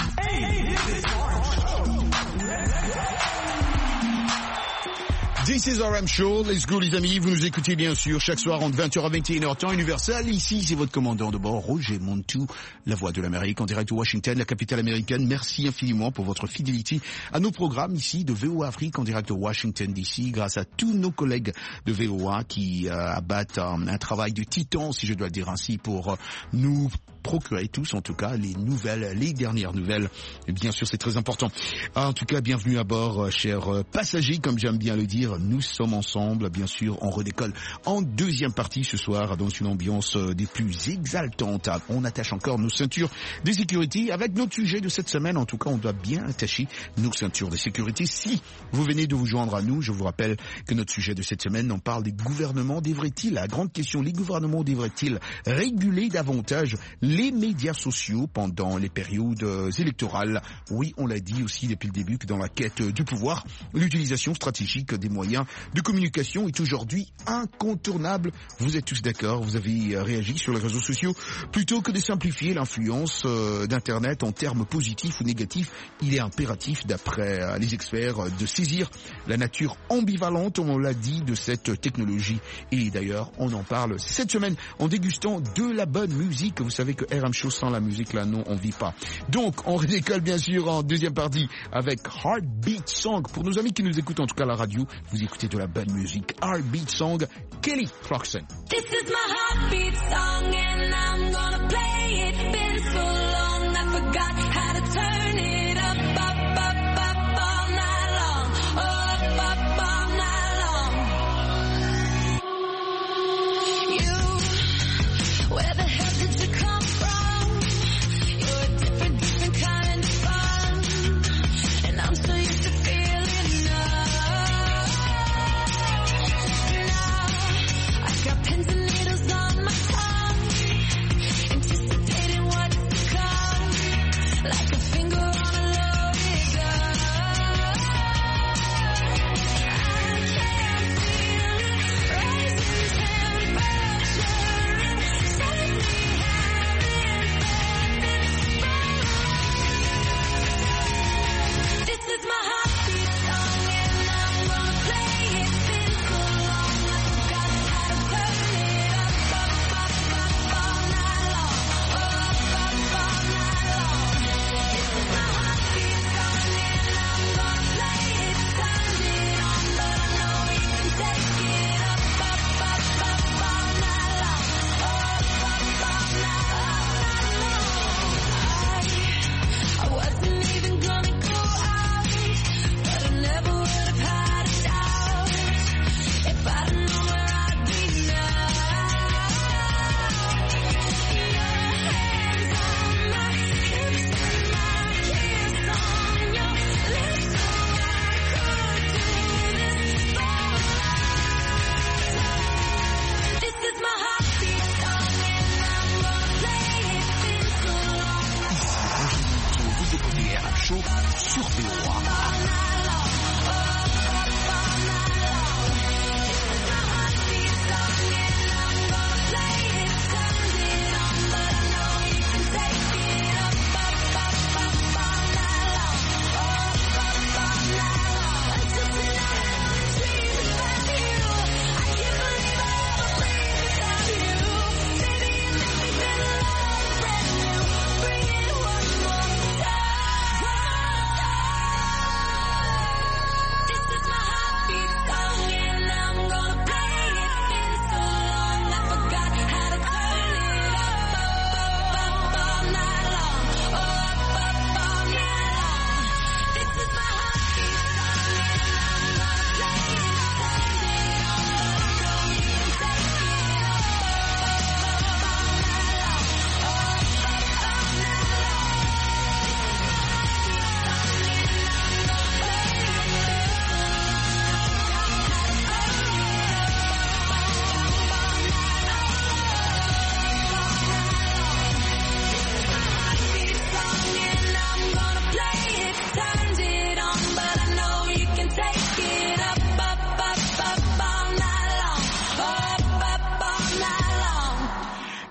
This is R M Show, let's go les amis, vous nous écoutez bien sûr chaque soir entre vingt heures à vingt et une heures temps universel. Ici c'est votre commandant de bord, Roger Montou, la voix de l'Amérique en direct de Washington, la capitale américaine. Merci infiniment pour votre fidélité à nos programmes ici de V O A Afrique en direct de Washington D C, grâce à tous nos collègues de V O A qui euh, abattent euh, un travail de titan, si je dois le dire ainsi, pour euh, nous procurer tous en tout cas les nouvelles, les dernières nouvelles. Et bien sûr c'est très important. En tout cas bienvenue à bord, euh, chers euh, passagers, comme j'aime bien le dire. Nous sommes ensemble, bien sûr, on redécolle en deuxième partie ce soir dans une ambiance des plus exaltantes. On attache encore nos ceintures de sécurité avec notre sujet de cette semaine. En tout cas, on doit bien attacher nos ceintures de sécurité. Si vous venez de vous joindre à nous, je vous rappelle que notre sujet de cette semaine, on parle des gouvernements. Devraient-ils, la grande question, les gouvernements devraient-ils réguler davantage les médias sociaux pendant les périodes électorales? Oui, on l'a dit aussi depuis le début que dans la quête du pouvoir, l'utilisation stratégique des moyens de communication est aujourd'hui incontournable. Vous êtes tous d'accord, vous avez réagi sur les réseaux sociaux. Plutôt que de simplifier l'influence euh, d'Internet en termes positifs ou négatifs, il est impératif, d'après euh, les experts, euh, de saisir la nature ambivalente, on l'a dit, de cette technologie. Et d'ailleurs, on en parle cette semaine en dégustant de la bonne musique. Vous savez que R M Show sans la musique, là, non, on vit pas. Donc, on redécolle bien sûr en deuxième partie avec Heartbeat Song. Pour nos amis qui nous écoutent, en tout cas à la radio, vous écoutez de la bonne musique. Heartbeat Song, Kelly Clarkson. This is my heartbeat song and I'm gonna play it. Been so long I forgot how to turn it up, up, up, up all night long. Up, up all night long. You, where the hell did you come from? You're a different, different kind of fun. And I'm so used to feeling love. Got pins and needles on my tongue, anticipating what's to come.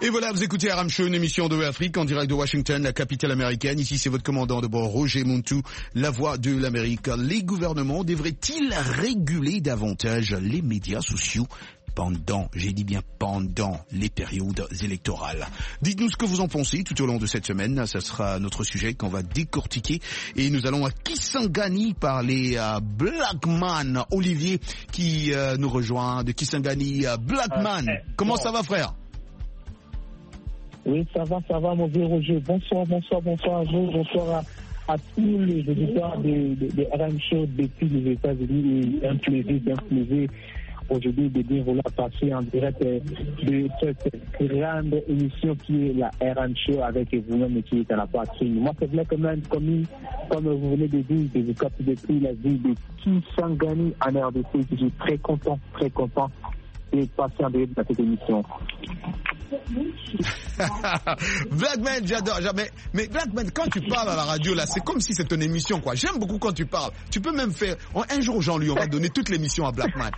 Et voilà, vous écoutez Aram Show, une émission de Afrique en direct de Washington, la capitale américaine. Ici, c'est votre commandant de bord, Roger Muntu, la voix de l'Amérique. Les gouvernements devraient-ils réguler davantage les médias sociaux pendant, j'ai dit bien pendant les périodes électorales? Dites-nous ce que vous en pensez tout au long de cette semaine. Ça sera notre sujet qu'on va décortiquer. Et nous allons à Kisangani parler à Blackman Olivier qui euh, nous rejoint de Kisangani. Blackman, euh, comment bon. ça va, frère? Oui, ça va, ça va, mon vieux Roger. Bonsoir, bonsoir, bonsoir à vous. Bonsoir à, à tous les auditeurs de, de, de R M Show depuis les États-Unis. Un plaisir, un plaisir aujourd'hui de dire voilà passer en direct de cette grande émission qui est la R M Show avec vous-même qui est à la poitrine. Moi, c'est Blackman, comme, comme vous venez de dire, je vous capte depuis la ville de Kisangani en R D C. Je suis très content, très content de passer en direct dans cette émission. Blackman, j'adore. Mais, mais Blackman, quand tu parles à la radio, là, c'est comme si c'était une émission, quoi. J'aime beaucoup quand tu parles. Tu peux même faire. Un jour, Jean-Louis, on va donner toute l'émission à Blackman.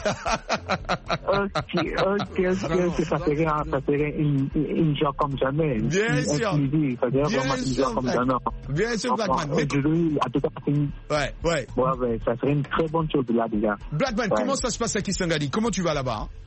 ok, ok, ok. Ça serait, ça serait une, une joie comme jamais. Bien sûr. Ça Bien sûr, comme jamais. Bien sûr, Blackman. Mais... Aujourd'hui, en tout cas, une... ouais, ouais. Ouais, ouais, ça serait une très bonne chose là, déjà. Blackman, ouais. Comment ça se passe à Kisangani? Comment tu vas là-bas? Hein?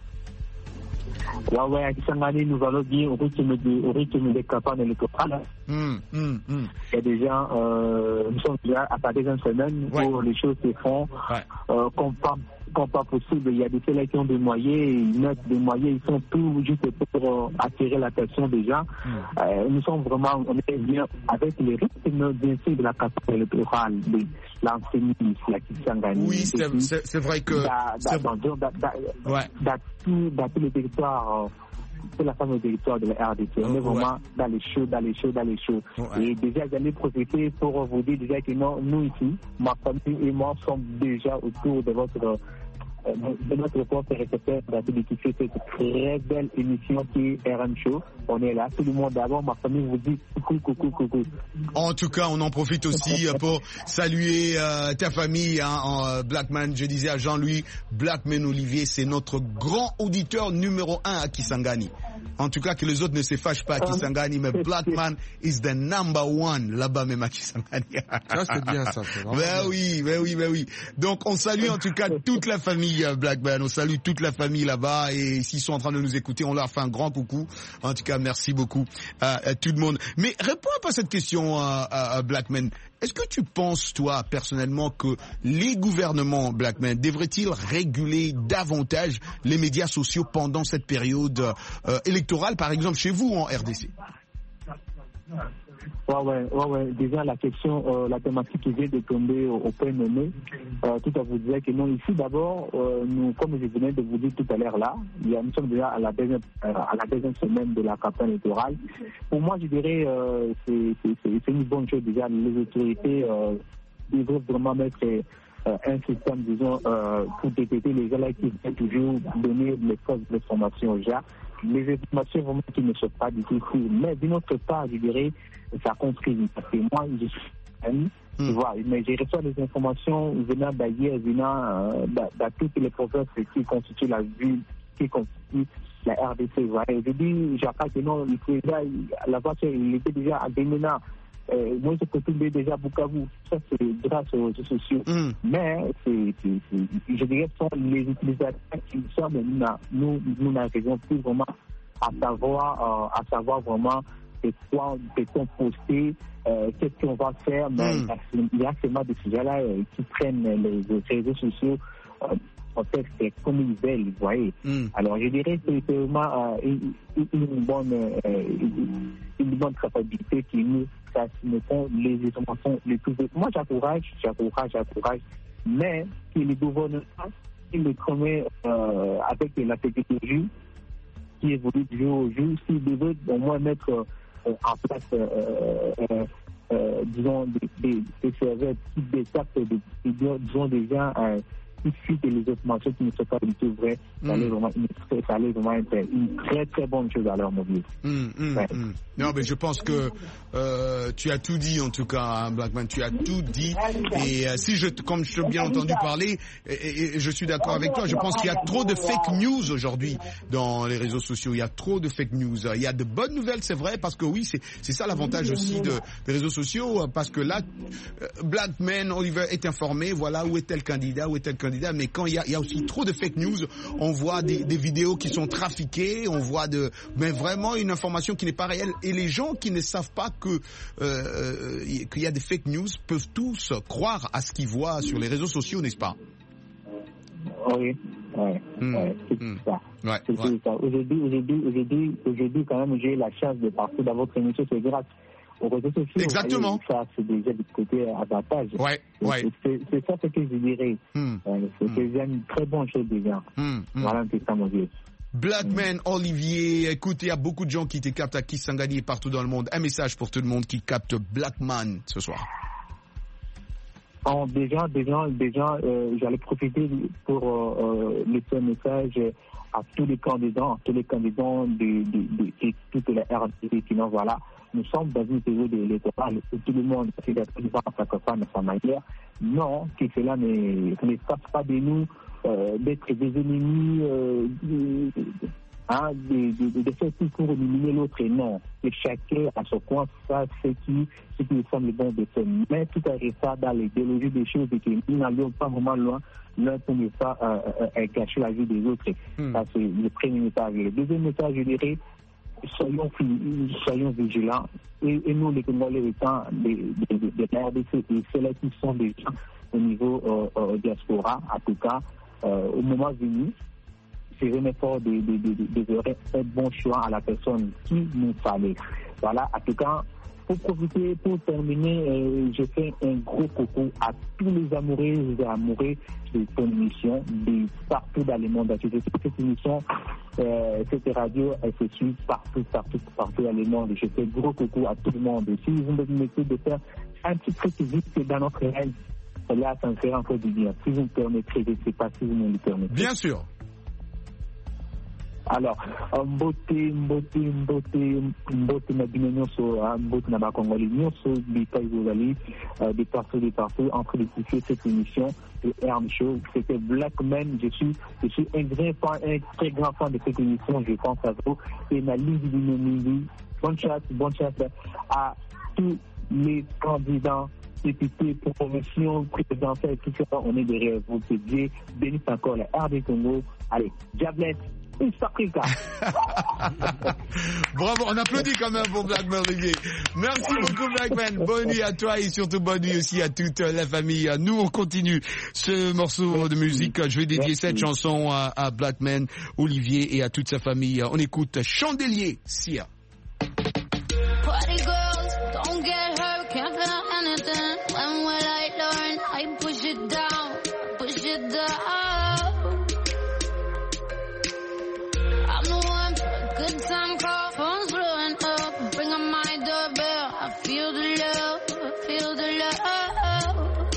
Ouais, ouais, à Kisangani, nous allons bien au rythme, de, au rythme des campagnes électorales. Mm, mm, mm. Et déjà, euh, nous sommes déjà à la deuxième semaine ouais. où les choses se font ouais. euh, comme, pas, comme pas possible. Il y a des sélections de moyens, ils mettent des moyens, ils sont tout juste pour euh, attirer l'attention déjà. Mm. Euh, nous sommes vraiment, on est bien avec les rythmes bien sûr de la campagne électorale, de l'ancienne ministre, la Kisangani. Oui, c'est, c'est, c'est vrai que... Dans, dans, dans, dans, ouais. dans, tout, dans tous les territoires... Euh, c'est la famille territoire de la R D C. On est vraiment ouais. dans les shows, dans les shows, dans les shows. Ouais. Et déjà, j'allais profiter pour vous dire déjà que non, nous ici, ma famille et moi sommes déjà autour de votre euh, de notre poste récepteur qui fait cette très belle émission qui est R M Show. On est là, tout le monde d'abord, ma famille vous dit coucou, coucou, coucou. En tout cas, on en profite aussi pour saluer euh, ta famille, hein, en, euh, Blackman. Je disais à Jean-Louis, Blackman Olivier, c'est notre grand auditeur numéro un à Kisangani. En tout cas, que les autres ne se fâchent pas à Kisangani, mais Blackman is the number one là-bas même à Kisangani. Ça, c'est bien ça. Ben oui, ben oui, ben oui. Donc, on salue en tout cas toute la famille Blackman. On salue toute la famille là-bas et s'ils sont en train de nous écouter, on leur fait un grand coucou. En tout cas, merci beaucoup à, à tout le monde. Mais réponds un peu à cette question, à, à, à Blackman. Est-ce que tu penses, toi, personnellement, que les gouvernements, Blackman, devraient-ils réguler davantage les médias sociaux pendant cette période euh, électorale, par exemple, chez vous en R D C? Ouais, ouais, ouais, ouais. Déjà, la question, euh, la thématique qui vient de tomber au, au point nommé, euh, tout à vous dire que non, ici, d'abord, euh, nous, comme je venais de vous dire tout à l'heure là, il y a, nous sommes déjà à la deuxième, euh, à la deuxième semaine de la campagne électorale. Pour moi, je dirais, euh, c'est, c'est, c'est, c'est une bonne chose déjà. Les autorités, euh, devraient vraiment mettre, euh, un système, disons, euh, pour détecter les gens là qui viennent toujours donner les fausses informations aux gens. Les informations vraiment qui ne sont pas du tout sûres. Mais d'une autre part, je dirais, ça contribue. Parce que moi, je suis ami, mm. tu vois, mais j'ai reçu des informations venant d'ailleurs, venant euh, dans toutes les provinces qui constituent la ville, qui constituent la R D C. Voilà. Et je dis, j'appelle que non, il faut déjà, la voiture, il était déjà à Bénin. Euh, moi, je peux trouver déjà Bukavu. Ça, c'est grâce aux réseaux sociaux. Mm. Mais, c'est, c'est, c'est, je dirais, ce sont les utilisateurs qui sont, mais nous, nous, nous n'arrivons plus vraiment à savoir, euh, à savoir vraiment de quoi peut-on poster, euh, qu'est-ce qu'on va faire. Mais mm. il y a seulement des sujets-là euh, qui prennent les, les réseaux sociaux euh, en texte comme ils veulent, vous voyez. Mm. Alors, je dirais que c'est vraiment euh, une, une, bonne, euh, une, une bonne capacité qui nous facilitons les informations les plus. Moi, j'encourage, j'encourage, j'encourage, mais que les gouvernements, qui le commet euh, avec la technologie qui évolue du jour au jour, s'ils devaient au moins mettre euh, en place, euh, euh, euh, disons, des, des, des serveurs qui détectent, des, disons, des gens euh, qui suivent les informations qui ne sont pas du tout vraies, ça allait vraiment, ça allait vraiment être une très très bonne chose à leur mobile. Mmh, mmh, ouais. mmh. Non, mais je pense que euh, tu as tout dit en tout cas, hein, Blackman, tu as tout dit. Et euh, si je, comme je t'ai bien entendu parler, et, et, et je suis d'accord avec toi, je pense qu'il y a trop de fake news aujourd'hui dans les réseaux sociaux. Il y a trop de fake news. Il y a de bonnes nouvelles, c'est vrai, parce que oui, c'est c'est ça l'avantage aussi de, des réseaux sociaux, parce que là, Blackman Olivier est informé, voilà où est tel candidat, où est tel candidat, mais quand il y a, il y a aussi trop de fake news, on voit des, des vidéos qui sont trafiquées, on voit de, mais vraiment une information qui n'est pas réelle. Et les gens qui ne savent pas que euh, qu'il y a des fake news peuvent tous croire à ce qu'ils voient sur les réseaux sociaux, n'est-ce pas? Oui, ouais, mmh, ouais, c'est mmh. ça. Ouais, c'est ouais. ça. Aujourd'hui, aujourd'hui, aujourd'hui, aujourd'hui, quand même, j'ai eu la chance de partir dans votre émission, c'est grâce aux réseaux sociaux. Exactement. Et ça, c'est déjà du côté avantage. Ouais, ouais. C'est, c'est ça ce que je dirais. Mmh. Euh, c'est mmh. déjà une très bonne chose déjà. Mmh. Voilà un peu ça, mon Dieu. Blackman Olivier, écoute, il y a beaucoup de gens qui te captent à Kisangani et partout dans le monde. Un message pour tout le monde qui capte Blackman ce soir. Oh, déjà, déjà, déjà, euh, j'allais profiter pour euh, laisser un message à tous les candidats, à tous les candidats de, de, de, de toute la R D C. Sinon, voilà, nous sommes dans une période électorale où tout le monde fait des présidents francophones à sa manière. Non, que cela ne, ne fasse pas de nous euh, d'être des ennemis, euh, de, hein, de, de, de faire tout pour éliminer l'autre. Et non, que chacun à son coin fasse ce qui, ce qui nous semble le bon de faire. Mais tout à ça dans l'idéologie des choses et que nous n'allions pas vraiment loin, l'un pour ne pas euh, euh, gâcher la vie des autres. Mm. Ça, c'est le premier message. Le deuxième message, je dirais, soyons, soyons vigilants. Et, et nous, les Congolais étant des de, de, de la R D C et ceux-là qui sont des gens au niveau euh, euh, diaspora, en tout cas, euh, au moment venu, c'est vraiment fort de, de, de, de, de faire un bon choix à la personne qui nous fallait. Voilà, en tout cas, pour profiter, pour terminer, euh, je fais un gros coucou à tous les amoureux et amoureux de ton émission, de partout dans le monde. Cette émission, euh, cette radio, elle se suit partout, partout, partout dans le monde. Je fais un gros coucou à tout le monde. Si vous me permettez de faire un petit truc vite dans notre règle, là, ça me fait encore du bien. Si vous me permettrez, je ne sais pas si vous me le permettez. Bien sûr. Alors, mbote, mbote, mbote, mbote na bino nyonso, mbote na bakongoli nyonso, bipai bozali, de partout, de partout, en train de diffuser cette émission de R M Show. C'était Blackman. Je suis, je suis un grand fan, un très grand fan de cette émission. Je pense à vous. Et ma ligne du Mindi. Bonne chance, bonne chance à tous les candidats, députés, promotion, présidentielle, tout ça. On est derrière vous. Que Dieu bénisse encore la R D Congo. Allez, Diablesse. Bravo, on applaudit quand même pour Blackman Olivier. Merci beaucoup Blackman, bonne nuit à toi et surtout bonne nuit aussi à toute la famille. Nous on continue ce morceau de musique, je vais dédier cette chanson à, à Blackman Olivier et à toute sa famille. On écoute Chandelier, Sia. Party girls, don't get hurt, can't feel anything. When will I learn? I push it down, push it down. I'm the one for a good time call, phone's blowing up, bring on my doorbell, I feel the love, I feel the love.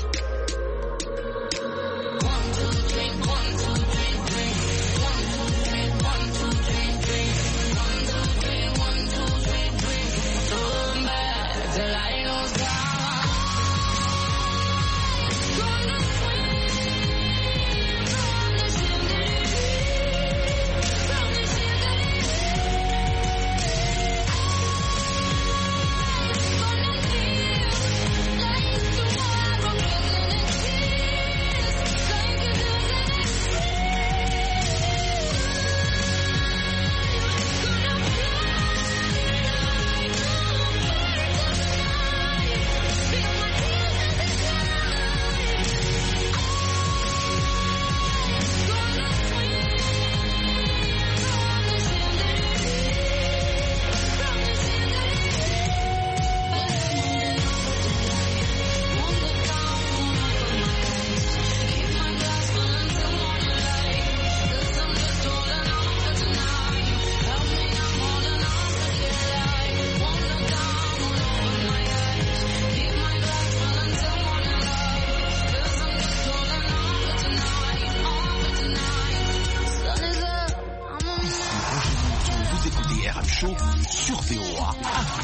One, two, three, one, two, three, three. One, two, three, one, two, three, three. One, two, three, one, two, three, three. Turn back till I goes down. Gonna swing Show sur T O A.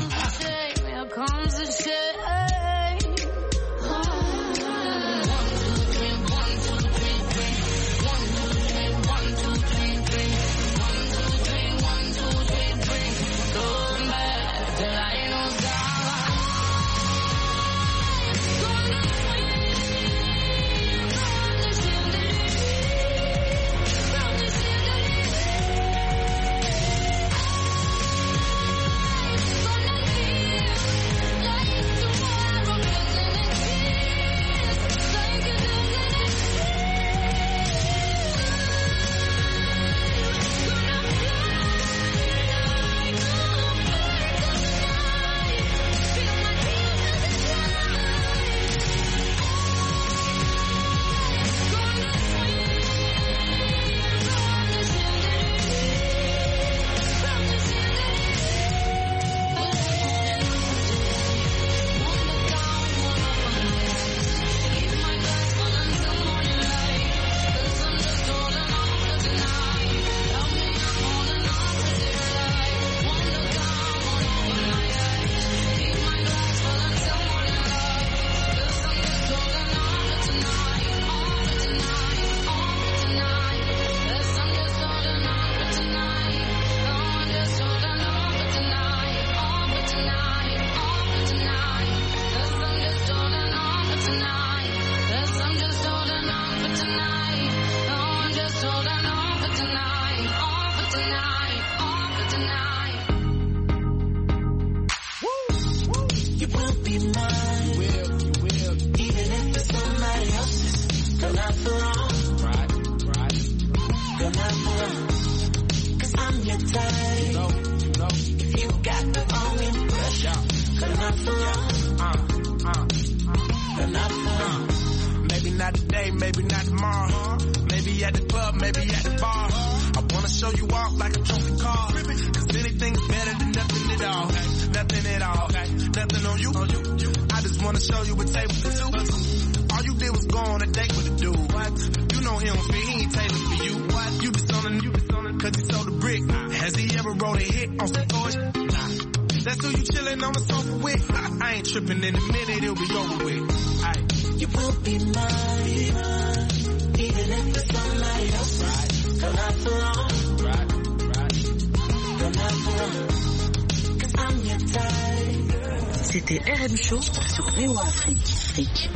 C'était R M Show sur V O A Afrique.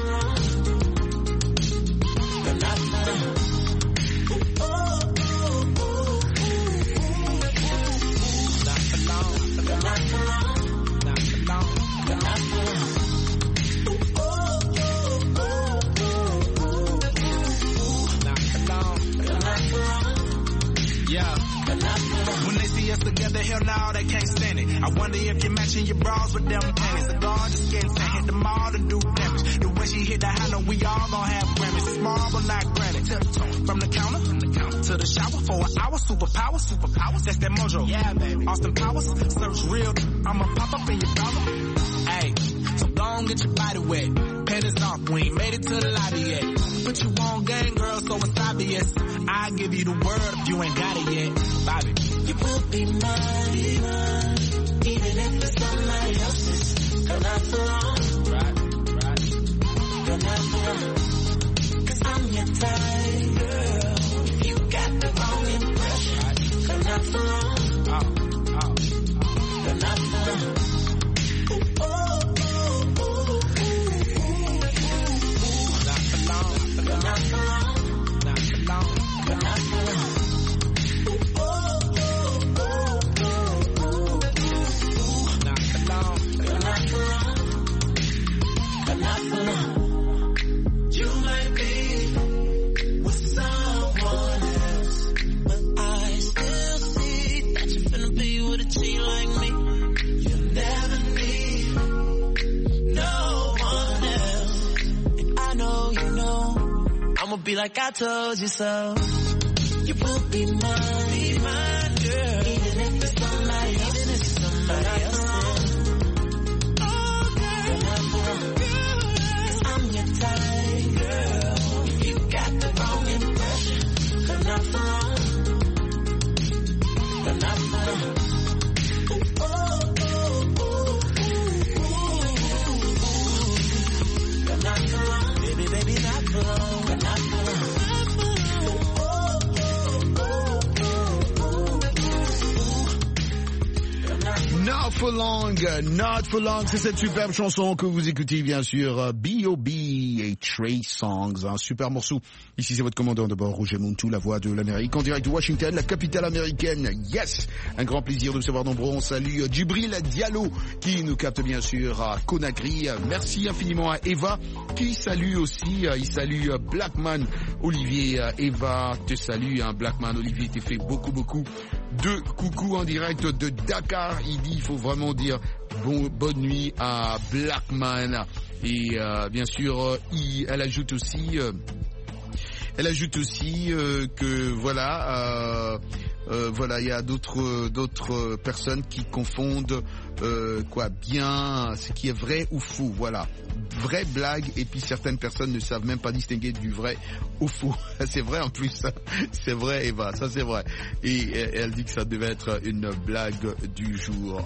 Together, hell no, they can't stand it. I wonder if you're matching your bras with them panties. The gorgeous skin to hit them all to do damage. The way she hit the handle, we all gon' have Grammys. It's marble like granite. From the counter, from the counter to the shower for an hour. Superpowers, superpowers. That's that mojo. Yeah, baby. Austin Powers, search real. I'ma pop up in your dollar. Hey, so go on, get your body wet. Panties off, we ain't made it to the lobby yet. Put you on game, girl, so it's obvious. I give you the word if you ain't got it yet. Bobby. You will be mine, even if it's somebody else's. Girl, not for long. Right, right. Girl, not for long. Cause I'm your type, girl. If you got the wrong impression, right. Girl, not for long. Oh, oh, oh. Girl, not for long. Ooh, ooh, ooh, ooh. Not for long. Girl, not for long. Not for long. Girl, not for long. You might be with someone else, but I still see that you're finna be with a G like me. You never need no one else, and I know you know I'ma be like I told you so. You will be mine, be mine, girl, even if it's somebody else, even if it's somebody else. for long, not for long, c'est cette superbe chanson que vous écoutez bien sûr, B O B et Trey Songz, un super morceau. Ici c'est votre commandant de bord, Roger Muntu, la voix de l'Amérique, en direct de Washington, la capitale américaine. Yes, un grand plaisir de vous savoir nombreux. On salue Djibril Diallo qui nous capte bien sûr à Conakry. Merci infiniment à Eva qui salue aussi, il salue Blackman Olivier. Eva te salue, hein, Blackman Olivier, t'es fait beaucoup beaucoup de coucou en direct de Dakar. Il dit, il faut vraiment dire bon, bonne nuit à Blackman. Et euh, bien sûr, il, elle ajoute aussi, euh, elle ajoute aussi euh, que voilà, euh, euh, voilà, il y a d'autres d'autres personnes qui confondent euh, quoi bien ce qui est vrai ou faux. Voilà, vraie blague, et puis certaines personnes ne savent même pas distinguer du vrai au faux. C'est vrai en plus, c'est vrai Eva, ça c'est vrai. Et elle dit que ça devait être une blague du jour.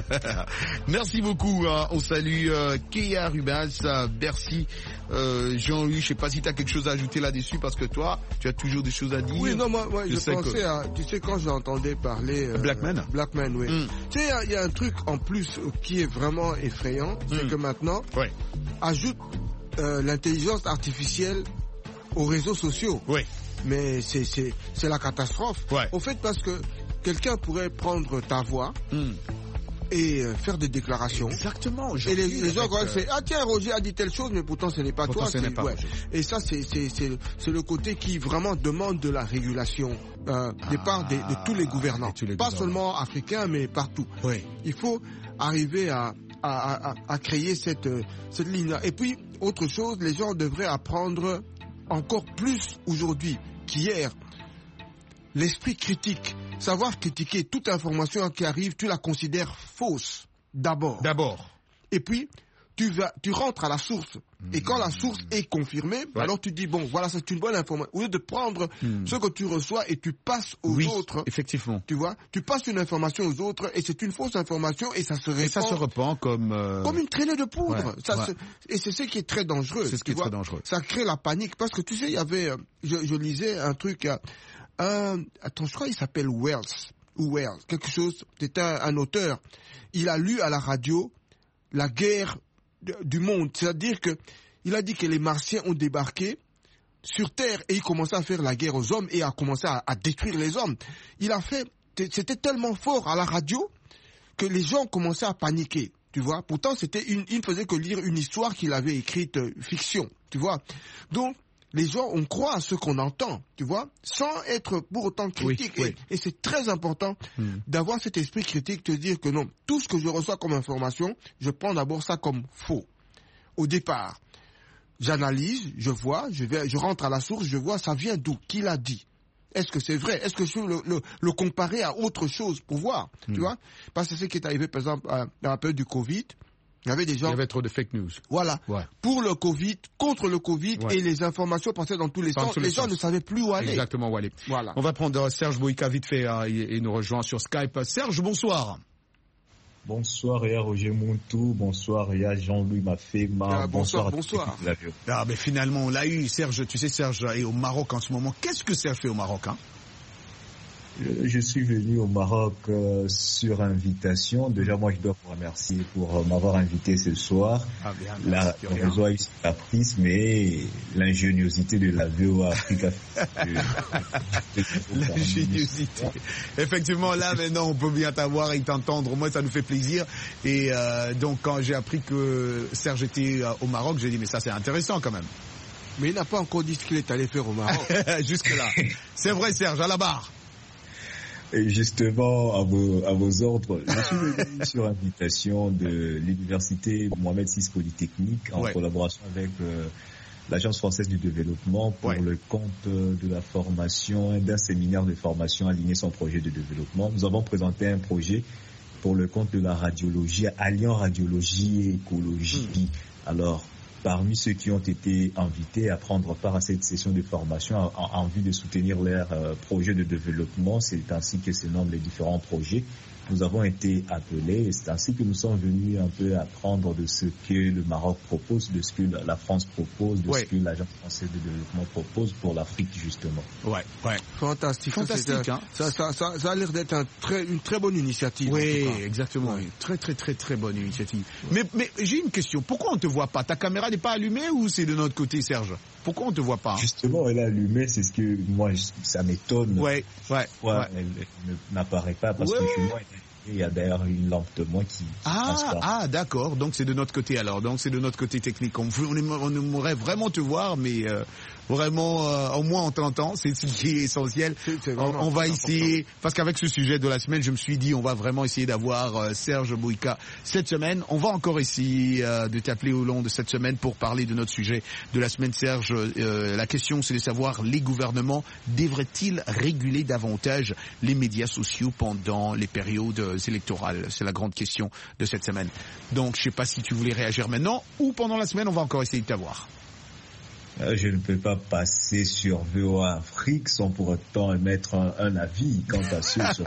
Merci beaucoup, hein. On salue euh, Kéa Rubens, euh, Bercy, euh, Jean-Louis, je sais pas si tu as quelque chose à ajouter là-dessus, parce que toi, tu as toujours des choses à dire. Oui, non, moi, moi je, je pensais que... à, tu sais, quand j'entendais parler... Euh, Blackman Blackman, oui. Mm. Tu sais, il y, y a un truc en plus qui est vraiment effrayant, c'est mm. que maintenant, ouais. ajoute euh, l'intelligence artificielle aux réseaux sociaux. Oui. Mais c'est c'est c'est la catastrophe. Ouais. Au fait, parce que quelqu'un pourrait prendre ta voix mm. et euh, faire des déclarations. Exactement. Et les, les gens quand c'est ah tiens, Roger a dit telle chose, mais pourtant ce n'est pas pourtant, toi. Ce n'est pas ouais. Et ça c'est c'est c'est c'est le côté qui vraiment demande de la régulation euh, ah, des parts de, de tous les gouvernants, tous les pas gouvernants. Seulement africains, mais partout. Oui. Il faut arriver à à, à, à créer cette cette ligne-là. Et puis autre chose, les gens devraient apprendre encore plus aujourd'hui qu'hier l'esprit critique, savoir critiquer toute information qui arrive, tu la considères fausse d'abord. D'abord. Et puis tu vas, tu rentres à la source. Mmh. Et quand la source est confirmée, ouais. alors tu dis bon, voilà, c'est une bonne information. Au lieu de prendre mmh. ce que tu reçois et tu passes aux oui, autres. Effectivement. Tu vois, tu passes une information aux autres et c'est une fausse information et ça se répand. Et ça se répand comme euh... comme une traînée de poudre. Ouais, ça ouais. Se, et c'est ce qui est très dangereux. C'est ce qui est vois, très dangereux. Ça crée la panique parce que tu sais, il y avait, je, je lisais un truc. Un, attends, je crois qu'il s'appelle Wells ou Wells, quelque chose. C'est un, un auteur. Il a lu à la radio la guerre de, du monde, c'est-à-dire que il a dit que les Martiens ont débarqué sur Terre et ils commençaient à faire la guerre aux hommes et à commencer à, à détruire les hommes. Il a fait, c'était tellement fort à la radio que les gens commençaient à paniquer. Tu vois, pourtant c'était une, il ne faisait que lire une histoire qu'il avait écrite euh, fiction. Tu vois, donc les gens, on croit à ce qu'on entend, tu vois, sans être pour autant critique. Oui, et, oui. et c'est très important mm. d'avoir cet esprit critique, de dire que non, tout ce que je reçois comme information, je prends d'abord ça comme faux. Au départ, j'analyse, je vois, je vais, je rentre à la source, je vois, ça vient d'où, qui l'a dit. Est-ce que c'est vrai? Est-ce que je peux le, le, le comparer à autre chose pour voir, mm. tu vois? Parce que c'est ce qui est arrivé, par exemple, à, à la période du Covid. Il y avait des gens. Il y avait trop de fake news. Voilà. Ouais. Pour le Covid, contre le Covid, ouais. et les informations passaient dans tous les dans sens. Tous les, les gens sens. Ne savaient plus où aller. Exactement où aller. Voilà. On va prendre Serge Boïka vite fait hein, et, et nous rejoint sur Skype. Serge, bonsoir. Bonsoir, il y a Roger Muntu. Bonsoir, il y a Jean-Louis Mafema. Ah, bonsoir, bonsoir. bonsoir. Ah, mais finalement, on l'a eu. Serge, tu sais, Serge est au Maroc en ce moment. Qu'est-ce que Serge fait au Maroc, hein? Je suis venu au Maroc euh, sur invitation. Déjà, moi, je dois vous remercier pour euh, m'avoir invité ce soir. Ah, bien, la raison est caprice, mais l'ingéniosité de la V O A Afrique. L'ingéniosité. Effectivement, là, maintenant, on peut bien t'avoir et t'entendre. Moi, ça nous fait plaisir. Et euh, donc, quand j'ai appris que Serge était euh, au Maroc, j'ai dit, mais ça, c'est intéressant quand même. Mais il n'a pas encore dit ce qu'il est allé faire au Maroc. Jusque-là. C'est vrai, Serge, à la barre. Et justement, à vos, à vos ordres, je suis venu sur invitation de l'université Mohamed six Polytechnique en ouais. collaboration avec euh, l'Agence française du développement pour ouais. le compte euh, de la formation, d'un séminaire de formation aligné son projet de développement. Nous avons présenté un projet pour le compte de la radiologie, alliant radiologie et écologie. Mmh. Alors, parmi ceux qui ont été invités à prendre part à cette session de formation en, en vue de soutenir leur euh, projet de développement, c'est ainsi que se nomment les différents projets. nous avons été appelés. C'est ainsi que nous sommes venus un peu apprendre de ce que le Maroc propose, de ce que la France propose, de ouais. ce que l'Agence française de développement propose pour l'Afrique, justement. Ouais, ouais. Fantastique. Fantastique, hein. Ça, ça, ça, ça a l'air d'être un très, une très bonne initiative. Oui, exactement. Ouais. Très, très, très, très bonne initiative. Ouais. Mais, mais j'ai une question. Pourquoi on te voit pas? Ta caméra n'est pas allumée ou c'est de notre côté, Serge? Pourquoi on te voit pas? Justement, elle est allumée, c'est ce que moi, ça m'étonne. Ouais, ouais, ouais. ouais. Elle, elle n'apparaît pas parce ouais. que chez moi, il y a d'ailleurs une lampe de moi qui Ah, ah d'accord. Donc c'est de notre côté alors. Donc c'est de notre côté technique. On, on, on aimerait vraiment te voir, mais euh, vraiment, euh, au moins on t'entend. C'est ce qui est essentiel. C'est, c'est on, on va essayer, important. Parce qu'avec ce sujet de la semaine, je me suis dit, on va vraiment essayer d'avoir euh, Serge Bouyka cette semaine. On va encore essayer euh, de t'appeler au long de cette semaine pour parler de notre sujet de la semaine, Serge. Euh, la question, c'est de savoir, les gouvernements devraient-ils réguler davantage les médias sociaux pendant les périodes électorales? C'est la grande question de cette semaine. Donc, je sais pas si tu voulais réagir maintenant ou pendant la semaine, on va encore essayer de t'avoir. Euh, je ne peux pas passer sur V O A Afrique sans pour autant émettre un, un avis quant à ce sur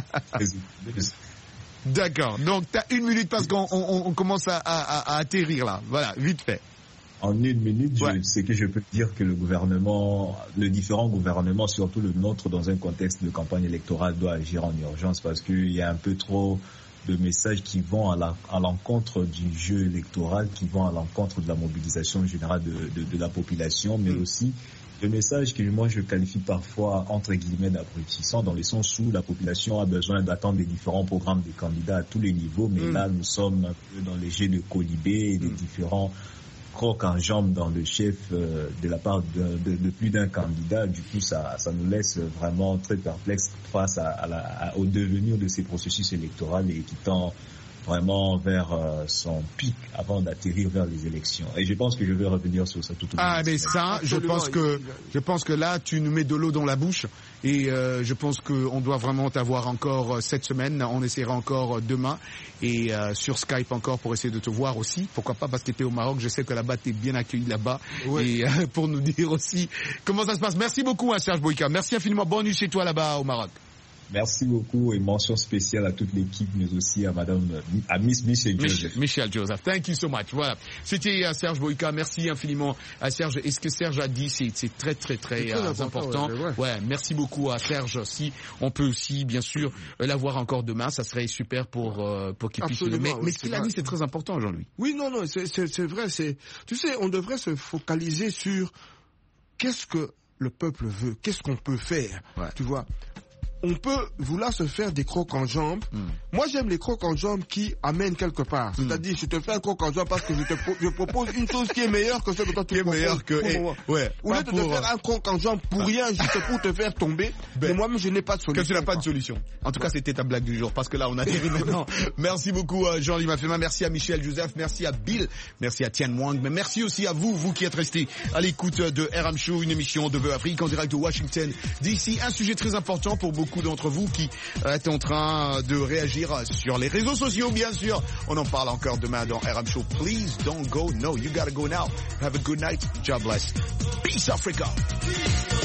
D'accord. Donc, tu as une minute parce qu'on on, on commence à, à, à atterrir là. Voilà, vite fait. En une minute, ouais. je, c'est que je peux dire que le gouvernement, le différent gouvernement, surtout le nôtre, dans un contexte de campagne électorale, doit agir en urgence parce qu'il y a un peu trop de messages qui vont à, la, à l'encontre du jeu électoral, qui vont à l'encontre de la mobilisation générale de, de, de la population, mais mmh. aussi de messages que moi je qualifie parfois entre guillemets d'abrutissants, dans le sens où la population a besoin d'attendre des différents programmes des candidats à tous les niveaux, mais mmh. là nous sommes un peu dans les jeux de colibé et des mmh. différents croc en jambe dans le chef euh, de la part de, de, de plus d'un candidat. Du coup, ça, ça nous laisse vraiment très perplexes face à, à la, à, au devenir de ces processus électoraux et qui tend vraiment vers euh, son pic avant d'atterrir vers les élections. Et je pense que je vais revenir sur ça tout au long. Ah, mais ça, je pense que je pense que là, tu nous mets de l'eau dans la bouche. Et euh, je pense qu'on doit vraiment t'avoir encore cette semaine. On essaiera encore demain. Et euh, sur Skype encore pour essayer de te voir aussi. Pourquoi pas, parce que tu es au Maroc. Je sais que là-bas, tu es bien accueilli là-bas. Ouais. Et euh, pour nous dire aussi comment ça se passe. Merci beaucoup, hein, Serge Bouyka. Merci infiniment. Bonne nuit chez toi là-bas au Maroc. Merci beaucoup et mention spéciale à toute l'équipe, mais aussi à Madame, à Miss Michelle Joseph. Michelle Joseph, thank you so much. Voilà, c'était uh, Serge Bouyka. Merci infiniment à Serge. Et ce que Serge a dit, c'est, c'est très très très, très euh, important. important. Ouais, ouais. ouais, merci beaucoup à Serge. Si on peut aussi, bien sûr, l'avoir encore demain, ça serait super pour euh, pour qu'il puisse. Mais, oui, mais ce qu'il a dit, c'est très important, Jean-Louis. Oui, non, non, c'est, c'est, c'est vrai. C'est, tu sais, on devrait se focaliser sur qu'est-ce que le peuple veut, qu'est-ce qu'on peut faire. Ouais. Tu vois. On peut vouloir se faire des crocs en jambes. Mm. Moi, j'aime les crocs en jambes qui amènent quelque part. Mm. C'est-à-dire, je te fais un croc en jambes parce que je te pro- je propose une chose qui est meilleure que celle que toi tu proposes. Qui est meilleure que... Eh, ouais. Au lieu de pour... te faire un croc en jambes pour rien, juste pour te faire tomber, ben, mais moi-même, je n'ai pas de solution. Que tu n'as pas de solution. En tout cas, c'était ta blague du jour, parce que là, on a atterri maintenant. Merci beaucoup, Jean-Louis Mafema. Merci à Michel Joseph. Merci à Bill. Merci à Tian Wang. Mais merci aussi à vous, vous qui êtes restés à l'écoute de R M Show, une émission de V O A Afrique en direct de Washington, D C. Un sujet très important pour beaucoup d'entre vous qui est en train de réagir sur les réseaux sociaux, bien sûr. On en parle encore demain dans R M Show. Please don't go. No, you gotta go now. Have a good night. God bless. Peace, Africa.